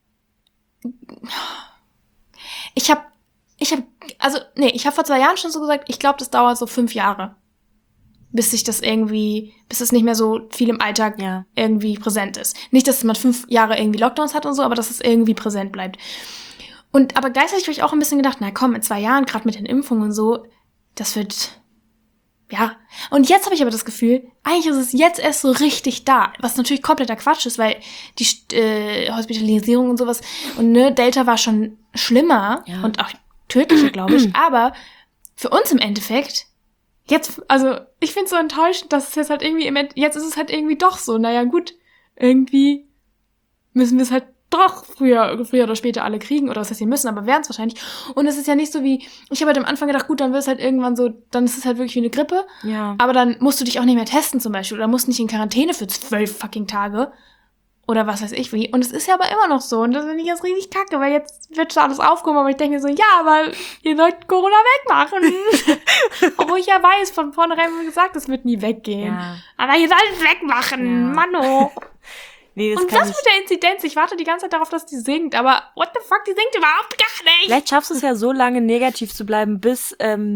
ich habe vor 2 Jahren schon so gesagt, ich glaube, das dauert so 5 Jahre, bis es nicht mehr so viel im Alltag irgendwie präsent ist. Nicht, dass man 5 Jahre irgendwie Lockdowns hat und so, aber dass es irgendwie präsent bleibt. Aber gleichzeitig habe ich auch ein bisschen gedacht, na komm, in 2 Jahren, gerade mit den Impfungen und so, das wird, ja. Und jetzt habe ich aber das Gefühl, eigentlich ist es jetzt erst so richtig da, was natürlich kompletter Quatsch ist, weil die Hospitalisierung und sowas, und ne, Delta war schon schlimmer und auch tödlicher, glaube ich, aber für uns im Endeffekt, jetzt, also ich finde es so enttäuschend, dass es jetzt halt irgendwie, jetzt ist es halt irgendwie doch so, naja gut, irgendwie müssen wir es halt doch früher oder später alle kriegen, oder was heißt, sie müssen, aber werden es wahrscheinlich. Und es ist ja nicht so wie, ich habe halt am Anfang gedacht, gut, dann wird es halt irgendwann so, dann ist es halt wirklich wie eine Grippe. Ja. Aber dann musst du dich auch nicht mehr testen zum Beispiel, oder musst nicht in Quarantäne für 12 fucking Tage. Oder was weiß ich wie. Und es ist ja aber immer noch so. Und das finde ich jetzt richtig kacke, weil jetzt wird schon alles aufgehoben, aber ich denke mir so, ja, aber ihr sollt Corona wegmachen. Obwohl ich ja weiß, von vornherein wurde gesagt, es wird nie weggehen. Ja. Aber ihr sollt es wegmachen, Ja. Manno. Nee, das Und kann was ich. mit der Inzidenz? Ich warte die ganze Zeit darauf, dass die sinkt, aber what the fuck, die sinkt überhaupt gar nicht. Vielleicht schaffst du es ja so lange negativ zu bleiben, bis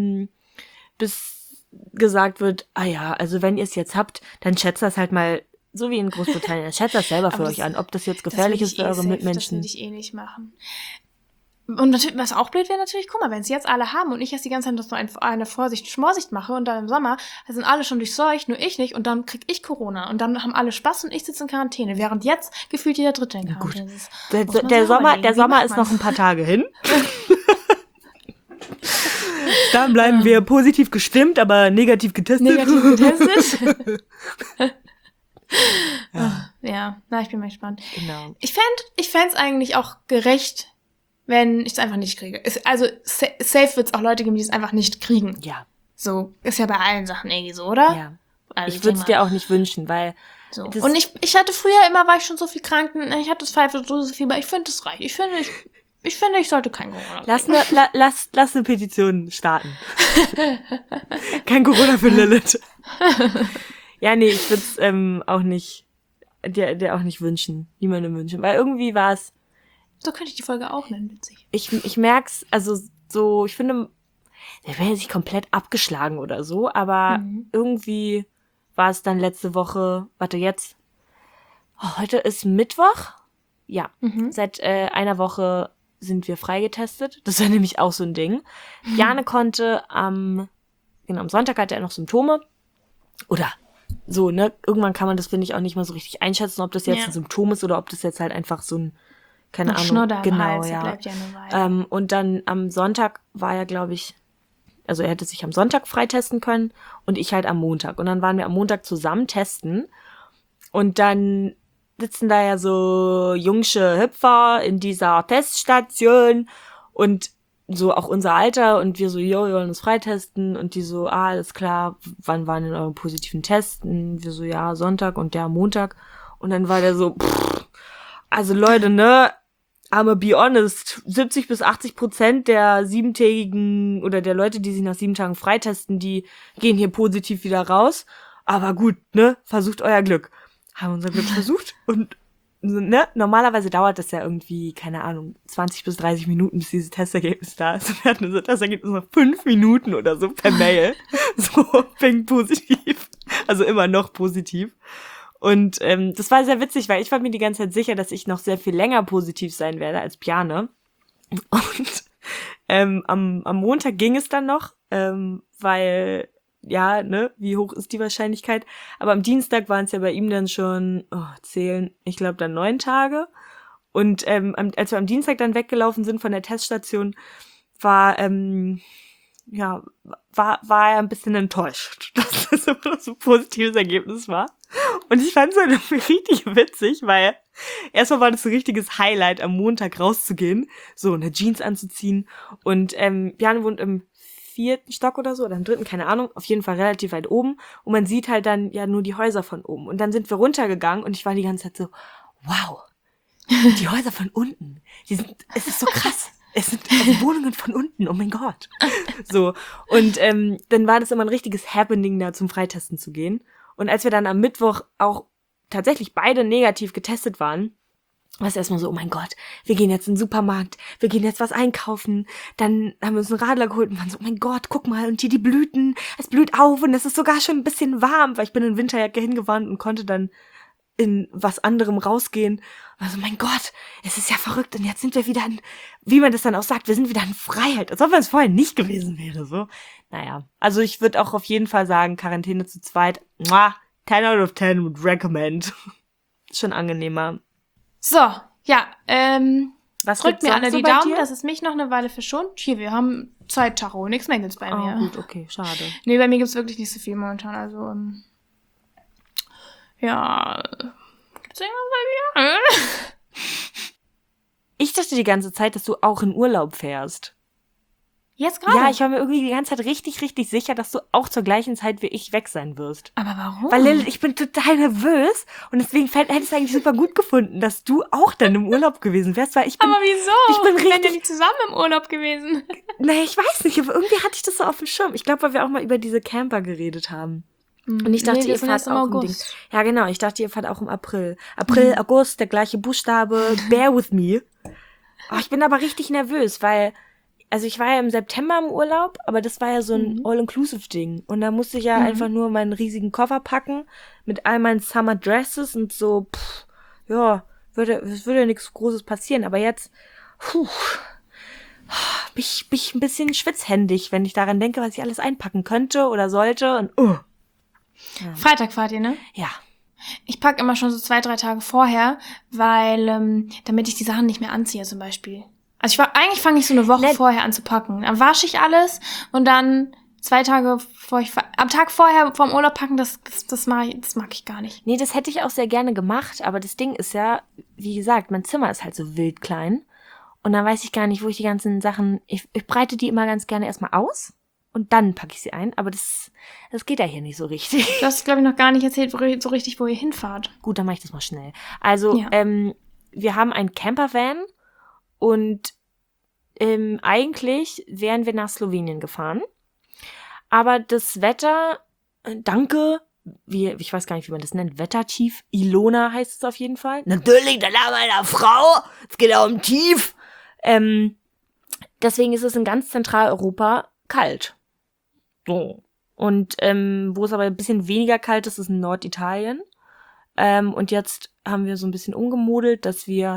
gesagt wird, also wenn ihr es jetzt habt, dann schätzt das halt mal, so wie in Großbritannien, schätzt das selber für Aber euch an, ob das jetzt gefährlich ist für eure Das Mitmenschen. würde ich eh nicht machen. Und natürlich, was auch blöd wäre, natürlich, guck mal, wenn es jetzt alle haben und ich jetzt die ganze Zeit noch eine Schmorsicht mache und dann im Sommer, da sind alle schon durchseucht, nur ich nicht, und dann krieg ich Corona und dann haben alle Spaß und ich sitze in Quarantäne, während jetzt gefühlt jeder Dritte in Quarantäne ist. Der Sommer ist noch ein paar Tage hin. Dann bleiben wir positiv gestimmt, aber negativ getestet. Ja, ich bin mal gespannt. Genau. Ich fände es eigentlich auch gerecht, wenn ich es einfach nicht kriege. Also safe wird es auch Leute geben, die es einfach nicht kriegen. Ja. So, ist ja bei allen Sachen irgendwie so, oder? Ja. Also Ich würde es dir auch nicht wünschen, weil... So. Und ich hatte früher immer, war ich schon so viel krank, ich hatte das Pfeiferdrüsenfieber, ich finde, das reicht. Ich finde, ich sollte kein Corona kriegen. Lass eine Petition starten. Kein Corona für Lilith. Ja, nee, ich würde es auch nicht, dir auch nicht wünschen. Niemandem wünschen. Weil irgendwie war es... So könnte ich die Folge auch nennen, witzig. Ich merk's, also so, ich finde, der wäre nicht komplett abgeschlagen oder so, aber irgendwie war es dann letzte Woche, heute ist Mittwoch? Ja, seit einer Woche sind wir freigetestet. Das war nämlich auch so ein Ding. Jane konnte am Sonntag hatte er noch Symptome. Oder so, ne? Irgendwann kann man das, finde ich, auch nicht mal so richtig einschätzen, ob das jetzt ein Symptom ist oder ob das jetzt halt einfach so ein, keine Ahnung. Schnodder genau, Hals, ja. Bleibt ja eine Weile. Und dann am Sonntag war er, glaube ich, also er hätte sich am Sonntag freitesten können und ich halt am Montag. Und dann waren wir am Montag zusammen testen und dann sitzen da ja so jungsche Hüpfer in dieser Teststation und so auch unser Alter und wir so, wir wollen uns freitesten und die so, alles klar, wann waren denn eure positiven Testen? Wir so, ja, Sonntag und der Montag. Und dann war der so, also Leute, ne, aber be honest, 70-80% der 7-tägigen oder der Leute, die sich nach 7 Tagen freitesten, die gehen hier positiv wieder raus. Aber gut, ne, versucht euer Glück. Haben unser Glück versucht und ne, normalerweise dauert das ja irgendwie, keine Ahnung, 20 bis 30 Minuten, bis dieses Testergebnis da ist. Und wir hatten unser Testergebnis noch 5 Minuten oder so per Mail. So, ping positiv. Also immer noch positiv. Und das war sehr witzig, weil ich war mir die ganze Zeit sicher, dass ich noch sehr viel länger positiv sein werde als Bjarne. Und am Montag ging es dann noch, weil, ja, ne, wie hoch ist die Wahrscheinlichkeit? Aber am Dienstag waren es ja bei ihm dann schon, ich glaube dann 9 Tage. Und als wir am Dienstag dann weggelaufen sind von der Teststation, war er ein bisschen enttäuscht, dass das immer so ein positives Ergebnis war. Und ich fand es halt richtig witzig, weil erstmal war das so ein richtiges Highlight, am Montag rauszugehen, so eine Jeans anzuziehen. Und Bjarne wohnt im 4. Stock oder so, oder im 3., keine Ahnung, auf jeden Fall relativ weit oben. Und man sieht halt dann ja nur die Häuser von oben. Und dann sind wir runtergegangen und ich war die ganze Zeit so, wow, die Häuser von unten, es ist so krass. Es sind also Wohnungen von unten, oh mein Gott. So, und dann war das immer ein richtiges Happening, da zum Freitesten zu gehen. Und als wir dann am Mittwoch auch tatsächlich beide negativ getestet waren, war es erstmal so, oh mein Gott, wir gehen jetzt in den Supermarkt, wir gehen jetzt was einkaufen. Dann haben wir uns einen Radler geholt und waren so, oh mein Gott, guck mal, und hier die Blüten, es blüht auf und es ist sogar schon ein bisschen warm, weil ich bin in Winterjacke hingewandt und konnte dann in was anderem rausgehen. Also mein Gott, es ist ja verrückt und jetzt sind wir wieder wie man das dann auch sagt, wir sind wieder in Freiheit, als ob es vorher nicht gewesen wäre, so. Naja, also ich würde auch auf jeden Fall sagen, Quarantäne zu zweit, 10 out of 10 would recommend. Schon angenehmer. So, ja, Was drückt mir alle so die bei Daumen, dir? dass es mich noch eine Weile verschont. Hier, wir haben Zeit-Tacho, nichts mehr gibt's bei mir. Gut, okay, schade. Nee, bei mir gibt's wirklich nicht so viel momentan, also, ja, gibt's irgendwas bei mir? Ich dachte die ganze Zeit, dass du auch in Urlaub fährst. Jetzt gerade? Ja, ich war mir irgendwie die ganze Zeit richtig, richtig sicher, dass du auch zur gleichen Zeit wie ich weg sein wirst. Aber warum? Weil Lilith, ich bin total nervös und deswegen hätte ich es eigentlich super gut gefunden, dass du auch dann im Urlaub gewesen wärst, weil ich bin... Aber wieso? Ich bin Wir wären ja richtig... nicht zusammen im Urlaub gewesen. Nee, ich weiß nicht, aber irgendwie hatte ich das so auf dem Schirm. Ich glaube, weil wir auch mal über diese Camper geredet haben. Und ich dachte, ihr fahrt auch im Ding. Ja, genau, ich dachte, ihr fahrt auch im April. April, August, der gleiche Buchstabe, bear with me. Oh, ich bin aber richtig nervös, weil... Also ich war ja im September im Urlaub, aber das war ja so ein All-Inclusive-Ding. Und da musste ich ja einfach nur meinen riesigen Koffer packen mit all meinen Summer Dresses und so, es würde ja nichts Großes passieren. Aber jetzt, bin ich ein bisschen schwitzhändig, wenn ich daran denke, was ich alles einpacken könnte oder sollte. Und Ja. Freitag fahrt ihr, ne? Ja. Ich packe immer schon so 2-3 Tage vorher, weil, damit ich die Sachen nicht mehr anziehe zum Beispiel. Also eigentlich fange ich so eine Woche vorher an zu packen. Dann wasche ich alles und dann 2 Tage am Tag vorher vom Urlaub packen, das mag ich gar nicht. Nee, das hätte ich auch sehr gerne gemacht, aber das Ding ist ja, wie gesagt, mein Zimmer ist halt so wild klein und dann weiß ich gar nicht, wo ich die ganzen Sachen, ich breite die immer ganz gerne erstmal aus und dann packe ich sie ein, aber das geht ja hier nicht so richtig. Du hast, glaube ich, noch gar nicht erzählt, so richtig, wo ihr hinfahrt. Gut, dann mache ich das mal schnell. Also, wir haben einen Campervan. Und eigentlich wären wir nach Slowenien gefahren. Aber das Wetter, danke, ich weiß gar nicht, wie man das nennt, Wettertief, Ilona heißt es auf jeden Fall. Natürlich, der Name einer Frau, es geht auch um Tief. Deswegen ist es in ganz Zentraleuropa kalt. So. Und wo es aber ein bisschen weniger kalt ist, ist in Norditalien. Und jetzt haben wir so ein bisschen umgemodelt, dass wir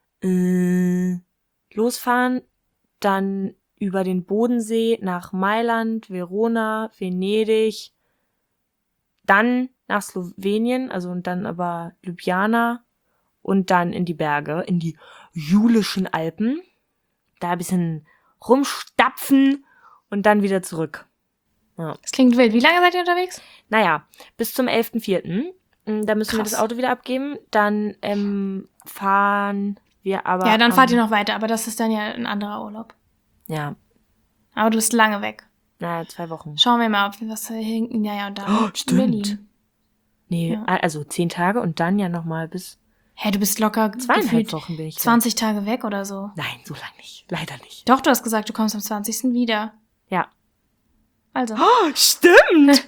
losfahren, dann über den Bodensee nach Mailand, Verona, Venedig, dann nach Slowenien, also und dann aber Ljubljana und dann in die Berge, in die Julischen Alpen, da ein bisschen rumstapfen und dann wieder zurück. Ja. Das klingt wild. Wie lange seid ihr unterwegs? Naja, bis zum 11.04. Da müssen wir das Auto wieder abgeben, dann fahren wir aber... Ja, dann fahrt ihr noch weiter, aber das ist dann ja ein anderer Urlaub. Ja. Aber du bist lange weg. Naja, 2 Wochen. Schauen wir mal, ob wir was hinten. Ja, und dann stimmt. Berlin. Nee, Ja. Also 10 Tage und dann ja nochmal bis... Hä, du bist locker 2,5 Wochen bin ich 20 Tage weg oder so. Nein, so lange nicht. Leider nicht. Doch, du hast gesagt, du kommst am 20. wieder. Ja. Also. Oh, stimmt!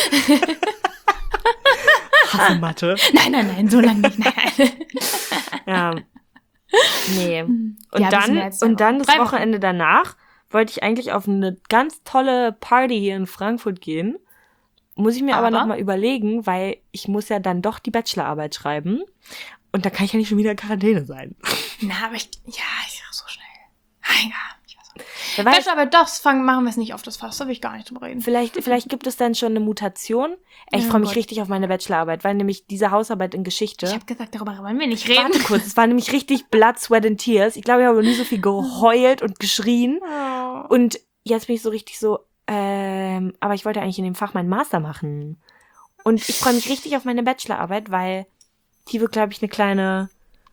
Hasse Mathe. Nein, so lange nicht. Nein. Ja. Nee. Und Ja, dann das 3 Wochenende danach wollte ich eigentlich auf eine ganz tolle Party hier in Frankfurt gehen. Muss ich mir aber noch mal überlegen, weil ich muss ja dann doch die Bachelorarbeit schreiben. Und da kann ich ja nicht schon wieder in Quarantäne sein. Na, aber ich so schnell. Egal. Wer weiß, Bachelorarbeit, machen wir es nicht auf das Fass, da will ich gar nicht drüber reden. vielleicht gibt es dann schon eine Mutation. Ich freue mich richtig auf meine Bachelorarbeit, weil nämlich diese Hausarbeit in Geschichte... Ich habe gesagt, darüber wollen wir nicht reden. Warte kurz, es war nämlich richtig Blood, Sweat and Tears. Ich glaube, ich habe noch nie so viel geheult und geschrien. Oh. Und jetzt bin ich so richtig so, aber ich wollte eigentlich in dem Fach meinen Master machen. Und ich freue mich richtig auf meine Bachelorarbeit, weil die wird, glaube ich, eine kleine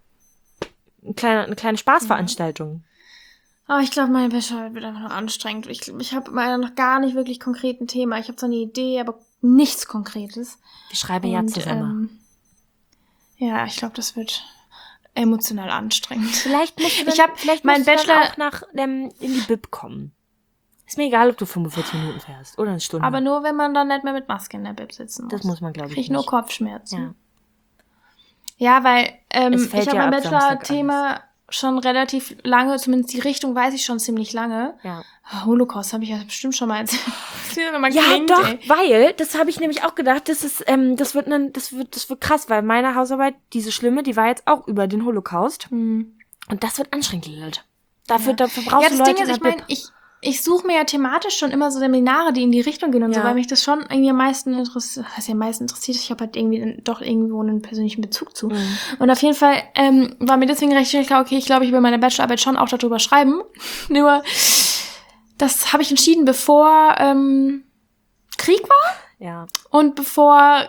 Spaßveranstaltung. Oh, ich glaube, meine Bachelorarbeit wird einfach noch anstrengend. Ich habe leider noch gar nicht wirklich konkret ein Thema. Ich habe zwar eine Idee, aber nichts Konkretes. Wir schreiben ja zusammen. Ja, ich glaube, das wird emotional anstrengend. Vielleicht musst du mein Bachelor auch in die Bib kommen. Ist mir egal, ob du 45 Minuten fährst oder eine Stunde. Aber nur, wenn man dann nicht mehr mit Maske in der Bib sitzen muss. Das muss man, glaube ich, Krieg nicht. Nur Kopfschmerzen. Ja. Ja, weil Es fällt ich habe ja mein ab Samstag Bachelor-Thema schon relativ lange, zumindest die Richtung weiß ich schon ziemlich lange. Ja. Holocaust habe ich ja bestimmt schon mal erzählt. Weil, das habe ich nämlich auch gedacht, das wird krass, weil meine Hausarbeit, diese schlimme, die war jetzt auch über den Holocaust. Und das wird anstrengend, Lilith. Dafür brauchst du Leute. Das Ding ist, ich meine, ich suche mir ja thematisch schon immer so Seminare, die in die Richtung gehen und so, weil mich das schon irgendwie am meisten interessiert. Ich habe halt irgendwie doch irgendwo einen persönlichen Bezug zu. Und auf jeden Fall war mir deswegen recht schnell klar, okay, ich glaube, ich will meine Bachelorarbeit schon auch darüber schreiben. Nur, das habe ich entschieden, bevor Krieg war. Ja. Und bevor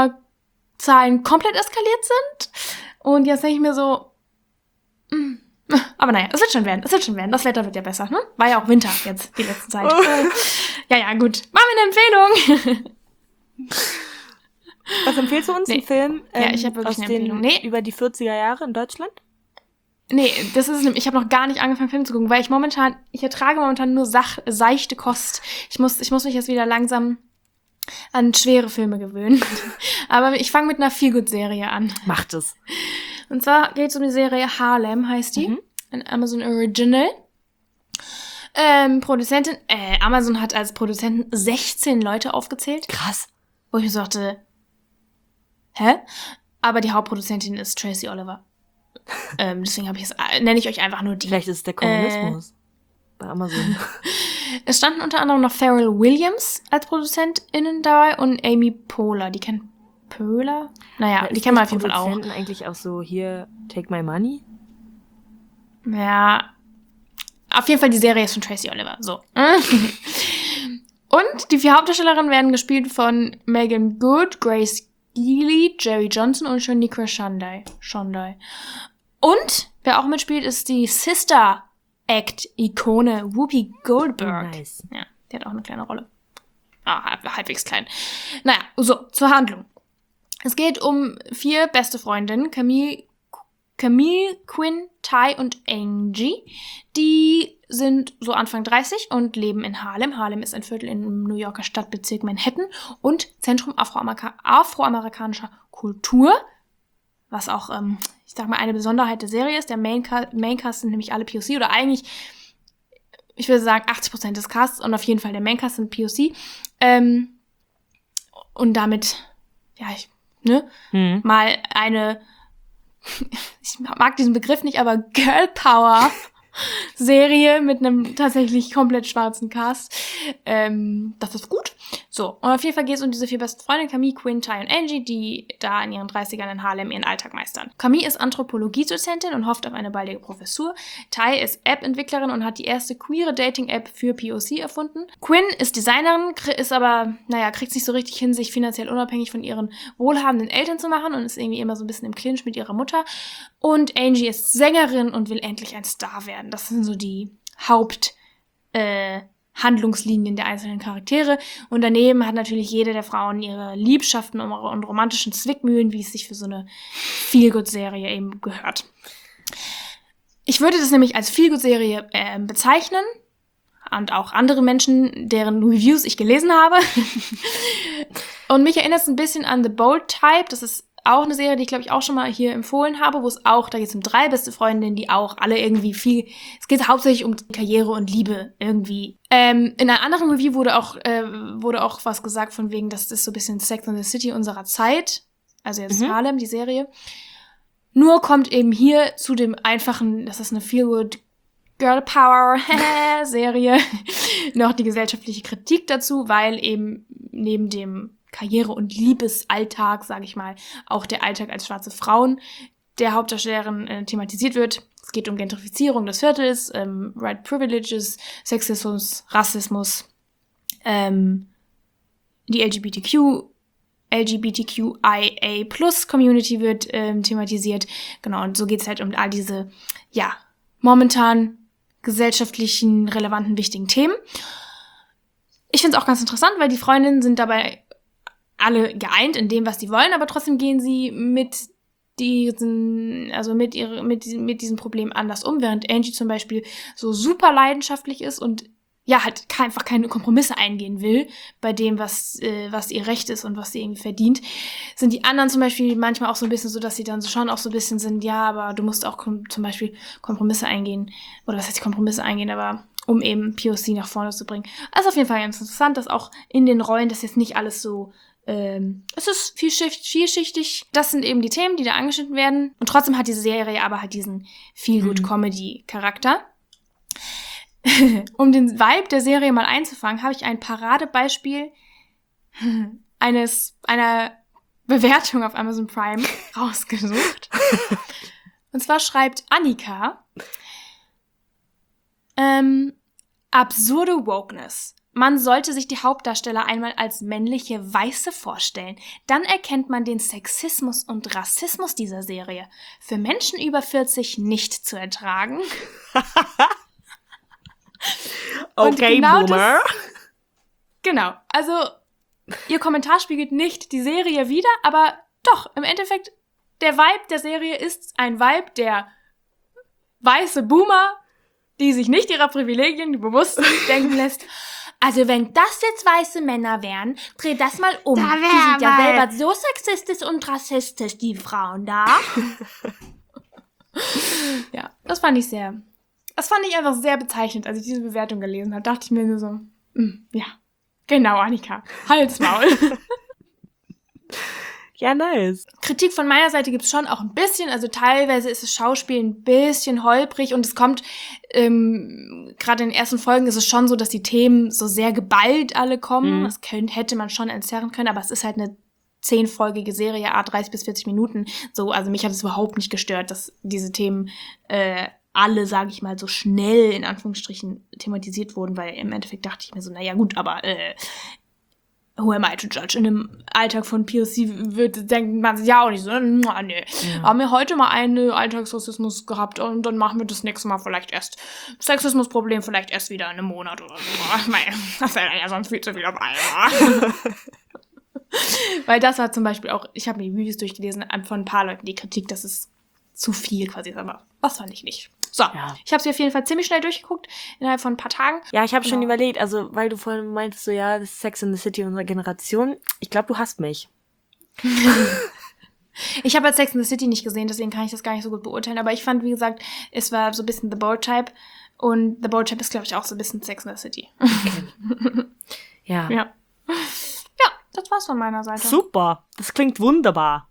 Corona-Zahlen komplett eskaliert sind. Und jetzt denke ich mir so, Aber naja, es wird schon werden. Das Wetter wird ja besser, ne? War ja auch Winter jetzt, die letzte Zeit. Ja, gut. Machen wir eine Empfehlung. Was empfiehlst du uns? Nee. Einen Film Ja, ich hab wirklich aus eine Empfehlung. den über die 40er Jahre in Deutschland? Nee, ich habe noch gar nicht angefangen, Film zu gucken, weil ich ertrage momentan nur seichte Kost. Ich muss mich jetzt wieder langsam an schwere Filme gewöhnen. Aber ich fange mit einer Feelgood-Serie an. Macht es. Und zwar geht es um die Serie Harlem, heißt die. Ein Amazon Original. Produzentin, Amazon hat als Produzenten 16 Leute aufgezählt. Krass. Wo ich mir so dachte, hä? Aber die Hauptproduzentin ist Tracy Oliver. Deswegen nenne ich euch einfach nur die. Vielleicht ist es der Kommunismus bei Amazon. Es standen unter anderem noch Pharrell Williams als ProduzentInnen dabei und Amy Poehler. Die kennt Poehler? Naja, die kennen wir auf jeden Fall auch. Produzenten eigentlich auch so hier Take My Money? Ja, auf jeden Fall die Serie ist von Tracy Oliver. So. Und die 4 Hauptdarstellerinnen werden gespielt von Megan Good, Grace Geely, Jerry Johnson und Shanika Shandai. Und wer auch mitspielt, ist die Sister Act-Ikone Whoopi Goldberg. Oh, nice. Ja, die hat auch eine kleine Rolle. Halbwegs klein. Naja, so, zur Handlung. Es geht um 4 beste Freundinnen, Camille, Quinn, Ty und Angie. Die sind so Anfang 30 und leben in Harlem. Harlem ist ein Viertel im New Yorker Stadtbezirk Manhattan und Zentrum afroamerikanischer Kultur. Was auch, ich sag mal, eine Besonderheit der Serie ist. Der Maincast sind nämlich alle POC oder eigentlich, ich würde sagen, 80% des Casts und auf jeden Fall der Maincast sind POC. Und damit, ja, mal eine, ich mag diesen Begriff nicht, aber Girl Power Serie mit einem tatsächlich komplett schwarzen Cast. Das ist gut. So, und auf jeden Fall geht es um diese 4 besten Freunde, Camille, Quinn, Ty und Angie, die da in ihren 30ern in Harlem ihren Alltag meistern. Camille ist Anthropologiedozentin und hofft auf eine baldige Professur. Ty ist App-Entwicklerin und hat die erste queere Dating-App für POC erfunden. Quinn ist Designerin, ist aber, kriegt es nicht so richtig hin, sich finanziell unabhängig von ihren wohlhabenden Eltern zu machen und ist irgendwie immer so ein bisschen im Clinch mit ihrer Mutter. Und Angie ist Sängerin und will endlich ein Star werden. Das sind so die Handlungslinien der einzelnen Charaktere. Und daneben hat natürlich jede der Frauen ihre Liebschaften und romantischen Zwickmühlen, wie es sich für so eine Feelgood-Serie eben gehört. Ich würde das nämlich als Feelgood-Serie bezeichnen. Und auch andere Menschen, deren Reviews ich gelesen habe. Und mich erinnert es ein bisschen an The Bold Type. Das ist auch eine Serie, die ich, glaube ich, auch schon mal hier empfohlen habe, da geht es um 3 beste Freundinnen, die auch alle irgendwie es geht hauptsächlich um Karriere und Liebe irgendwie. In einer anderen Review wurde auch was gesagt von wegen, das ist so ein bisschen Sex and the City unserer Zeit. Also jetzt Harlem, die Serie. Nur kommt eben hier zu dem einfachen, das ist eine Feelgood Girl Power Serie, noch die gesellschaftliche Kritik dazu, weil eben neben dem Karriere- und Liebesalltag, sage ich mal, auch der Alltag als schwarze Frauen der Hauptdarstellerin thematisiert wird. Es geht um Gentrifizierung des Viertels, White Privileges, Sexismus, Rassismus, die LGBTQIA+-Community wird thematisiert. Genau, und so geht es halt um all diese, momentan gesellschaftlichen, relevanten, wichtigen Themen. Ich finde es auch ganz interessant, weil die Freundinnen sind dabei alle geeint in dem, was sie wollen, aber trotzdem gehen sie mit diesem Problem anders um, während Angie zum Beispiel so super leidenschaftlich ist und halt einfach keine Kompromisse eingehen will bei dem, was ihr Recht ist und was sie irgendwie verdient, sind die anderen zum Beispiel manchmal auch so ein bisschen so, dass sie dann so schon auch so ein bisschen sind, aber du musst auch zum Beispiel Kompromisse eingehen, oder was heißt Kompromisse eingehen, aber um eben POC nach vorne zu bringen. Also auf jeden Fall ganz interessant, dass auch in den Rollen das jetzt nicht alles so es ist vielschichtig. Das sind eben die Themen, die da angeschnitten werden. Und trotzdem hat diese Serie aber halt diesen Feel-Good-Comedy-Charakter. Um den Vibe der Serie mal einzufangen, habe ich ein Paradebeispiel einer Bewertung auf Amazon Prime rausgesucht. Und zwar schreibt Annika, absurde Wokeness. Man sollte sich die Hauptdarsteller einmal als männliche Weiße vorstellen. Dann erkennt man den Sexismus und Rassismus dieser Serie. Für Menschen über 40 nicht zu ertragen. Okay, genau Boomer. Genau, also ihr Kommentar spiegelt nicht die Serie wider, aber doch, im Endeffekt, der Vibe der Serie ist ein Vibe der weiße Boomer, die sich nicht ihrer Privilegien bewusst denken lässt. Also wenn das jetzt weiße Männer wären, dreh das mal um. Die sind ja selber so sexistisch und rassistisch, die Frauen da. Ja, das fand ich einfach sehr bezeichnend, als ich diese Bewertung gelesen habe. Dachte ich mir nur so, ja, genau, Annika, halt's Maul. Ja, nice. Kritik von meiner Seite gibt's schon auch ein bisschen, also teilweise ist das Schauspiel ein bisschen holprig und es kommt, gerade in den ersten Folgen ist es schon so, dass die Themen so sehr geballt alle kommen. Das hätte man schon entzerren können, aber es ist halt eine 10-folgige Serie, 30 bis 40 Minuten. So, also mich hat es überhaupt nicht gestört, dass diese Themen alle, sage ich mal, so schnell in Anführungsstrichen thematisiert wurden, weil im Endeffekt dachte ich mir so, naja gut, aber who am I to judge? In dem Alltag von POC denkt man sich ja auch nicht so, nee. Ja. Haben wir heute mal einen Alltagsrassismus gehabt und dann machen wir das nächste Mal vielleicht erst Sexismusproblem vielleicht erst wieder in einem Monat oder so. Ich meine, das wäre ja sonst viel zu viel auf einmal. Weil das war zum Beispiel auch, ich habe mir die Reviews durchgelesen von ein paar Leuten, die Kritik, dass es zu viel quasi ist, aber was fand ich nicht. So, ja. Ich habe sie auf jeden Fall ziemlich schnell durchgeguckt, innerhalb von ein paar Tagen. Ja, ich habe schon überlegt, also weil du vorhin meintest, so ja, das ist Sex in the City unserer Generation. Ich glaube, du hasst mich. Ich habe jetzt Sex in the City nicht gesehen, deswegen kann ich das gar nicht so gut beurteilen. Aber ich fand, wie gesagt, es war so ein bisschen The Bold Type. Und The Bold Type ist, glaube ich, auch so ein bisschen Sex in the City. Okay. Ja. Ja, das war's von meiner Seite. Super, das klingt wunderbar.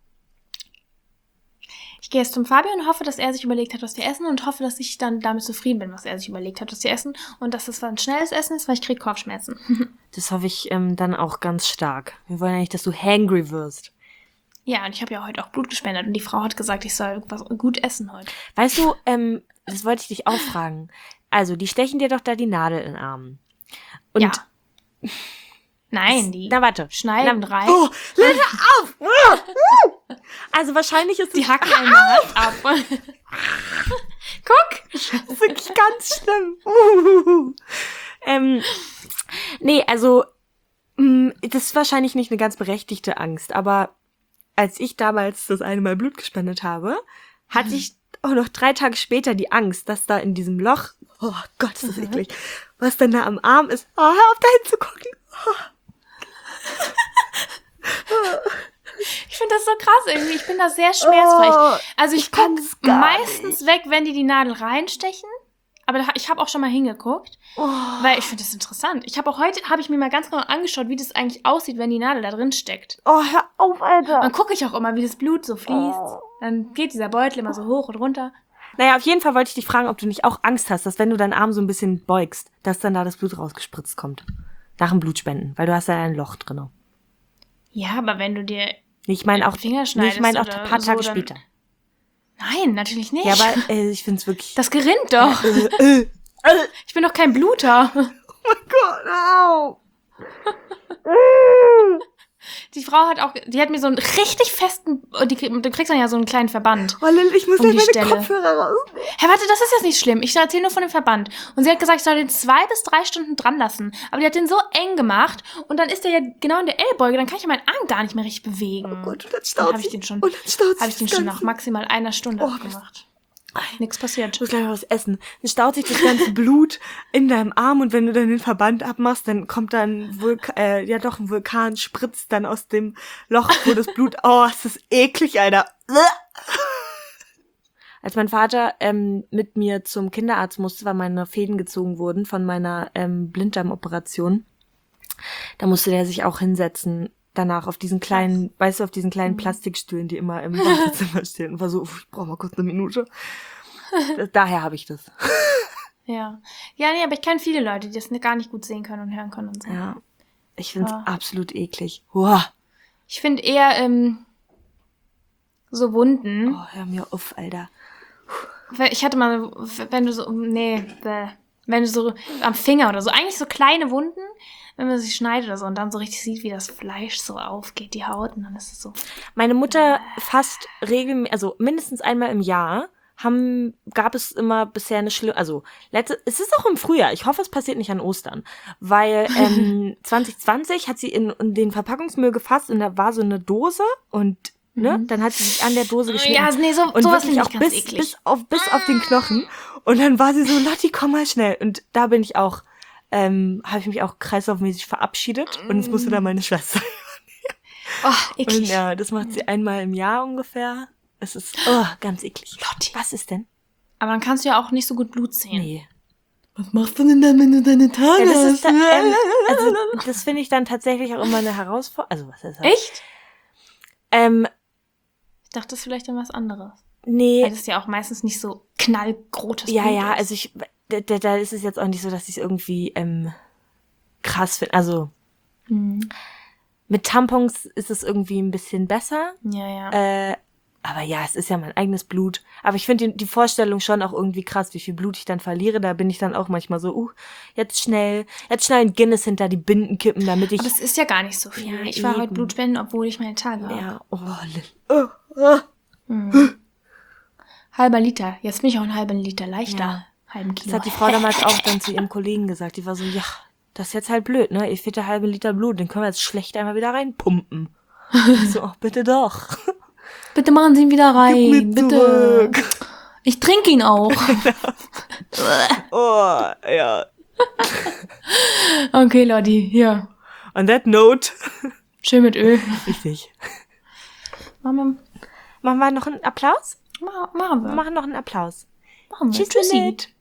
Ich gehe jetzt zum Fabian und hoffe, dass er sich überlegt hat, was wir essen und hoffe, dass ich dann damit zufrieden bin, was er sich überlegt hat, was wir essen und dass das ein schnelles Essen ist, weil ich kriege Kopfschmerzen. Das hoffe ich dann auch ganz stark. Wir wollen ja nicht, dass du hangry wirst. Ja, und ich habe ja heute auch Blut gespendet und die Frau hat gesagt, ich soll was gut essen heute. Weißt du, das wollte ich dich auch fragen. Also, die stechen dir doch da die Nadel in den Arm. Und ja. Nein, die schneiden rein. Oh, Leute, auf! Also wahrscheinlich ist die hacken eine Hand ab. Guck! Das ist wirklich ganz schlimm. Nee, also das ist wahrscheinlich nicht eine ganz berechtigte Angst, aber als ich damals das eine Mal Blut gespendet habe, hatte ich auch noch 3 Tage später die Angst, dass da in diesem Loch, oh Gott, ist das eklig, was dann da am Arm ist, hör auf da hinzugucken. Ich finde das so krass irgendwie. Ich bin da sehr schmerzfrei. Also ich gucke meistens weg, wenn die Nadel reinstechen. Aber ich habe auch schon mal hingeguckt, weil ich finde das interessant. Habe ich mir mal ganz genau angeschaut, wie das eigentlich aussieht, wenn die Nadel da drin steckt. Oh, hör auf, Alter. Dann gucke ich auch immer, wie das Blut so fließt. Dann geht dieser Beutel immer so hoch und runter. Naja, auf jeden Fall wollte ich dich fragen, ob du nicht auch Angst hast, dass wenn du deinen Arm so ein bisschen beugst, dass dann da das Blut rausgespritzt kommt. Nach dem Blutspenden, weil du hast ja ein Loch drin. Ja, aber wenn du dir ich meine auch Finger schneidest, ich meine auch ein paar Tage später. Nein, natürlich nicht. Ja, aber ich find's wirklich. Das gerinnt doch. Ich bin doch kein Bluter. Oh mein Gott, au. Die Frau die hat mir so einen richtig festen, du kriegst dann ja so einen kleinen Verband. Oh Lil, ich muss um gleich meine Kopfhörer raus. Hä, warte, das ist jetzt nicht schlimm. Ich erzähle nur von dem Verband. Und sie hat gesagt, ich soll den 2 bis 3 Stunden dran lassen. Aber die hat den so eng gemacht und dann ist der ja genau in der Ellbeuge, dann kann ich ja meinen Arm gar nicht mehr richtig bewegen. Oh Gott, und dann staut sich. Habe ich den schon nach maximal 1 Stunde abgemacht. Nichts passiert. Ich muss gleich mal was essen. Dann staut sich das ganze Blut in deinem Arm und wenn du dann den Verband abmachst, dann kommt dann ein Vulkan spritzt dann aus dem Loch, wo das Blut, oh, ist das eklig, Alter. Als mein Vater mit mir zum Kinderarzt musste, weil meine Fäden gezogen wurden von meiner Blinddarmoperation, da musste der sich auch hinsetzen danach auf diesen kleinen, auf diesen kleinen Plastikstühlen, die immer im Wartezimmer stehen und war so, ich brauche mal kurz eine Minute. Daher habe ich das. Ja. Ja, nee, aber ich kenne viele Leute, die das gar nicht gut sehen können und hören können und so. Ja. Ich finde es absolut eklig. Uah. Ich finde eher so Wunden. Oh, hör mir auf, Alter. Ich hatte mal, wenn du so, Wenn du so am Finger oder so, eigentlich so kleine Wunden, wenn man sich schneidet oder so und dann so richtig sieht, wie das Fleisch so aufgeht, die Haut, und dann ist es so. Meine Mutter fast regelmäßig, also mindestens einmal im Jahr, gab es immer bisher eine schlimme, also es ist auch im Frühjahr, ich hoffe, es passiert nicht an Ostern, weil 2020 hat sie in den Verpackungsmüll gefasst und da war so eine Dose und dann hat sie sich an der Dose geschnitten. Ja, nee, und sowas wirklich finde auch ich ganz eklig. bis auf den Knochen. Und dann war sie so, Lotti, komm mal schnell. Und da bin ich auch, habe ich mich auch kreislaufmäßig verabschiedet und es musste dann meine Schwester. Oh, eklig. Und ja, das macht sie einmal im Jahr ungefähr. Es ist ganz eklig. Lotti. Was ist denn? Aber dann kannst du ja auch nicht so gut Blut sehen. Nee. Was machst du denn dann, wenn du deine Tage Ja, das hast? also, das finde ich dann tatsächlich auch immer eine Herausforderung. Also, was ist das? Echt? Ich dachte, das ist vielleicht dann was anderes. Nee. Weil das ist ja auch meistens nicht so knallrotes Blut Ja, ist. also da ist es jetzt auch nicht so, dass ich es irgendwie krass finde. Also mit Tampons ist es irgendwie ein bisschen besser. Ja. Aber ja, es ist ja mein eigenes Blut. Aber ich finde die Vorstellung schon auch irgendwie krass, wie viel Blut ich dann verliere. Da bin ich dann auch manchmal so, jetzt schnell ein Guinness hinter die Binden kippen, damit ich... Aber das ist ja gar nicht so viel. Ja, ich war eben. heute Blutspenden, obwohl ich meine Tage habe. Ja, Halber Liter. Jetzt bin ich auch einen halben Liter leichter. Ja. Halben Kilo. Das hat die Frau damals auch dann zu ihrem Kollegen gesagt. Die war so, ja, das ist jetzt halt blöd, ne? Ihr fehlt der halbe Liter Blut, den können wir jetzt schlecht einmal wieder reinpumpen. Ich so, ach, bitte doch. Bitte machen Sie ihn wieder rein. Gib mir bitte. zurück. Ich trinke ihn auch. Oh, ja. Okay, Lotti, hier. On that note. Schön mit Öl. Richtig. Machen Machen wir noch einen Applaus? wir. Wir machen noch einen Applaus. Machen wir. Tschüss, Tschüssi. Lilith.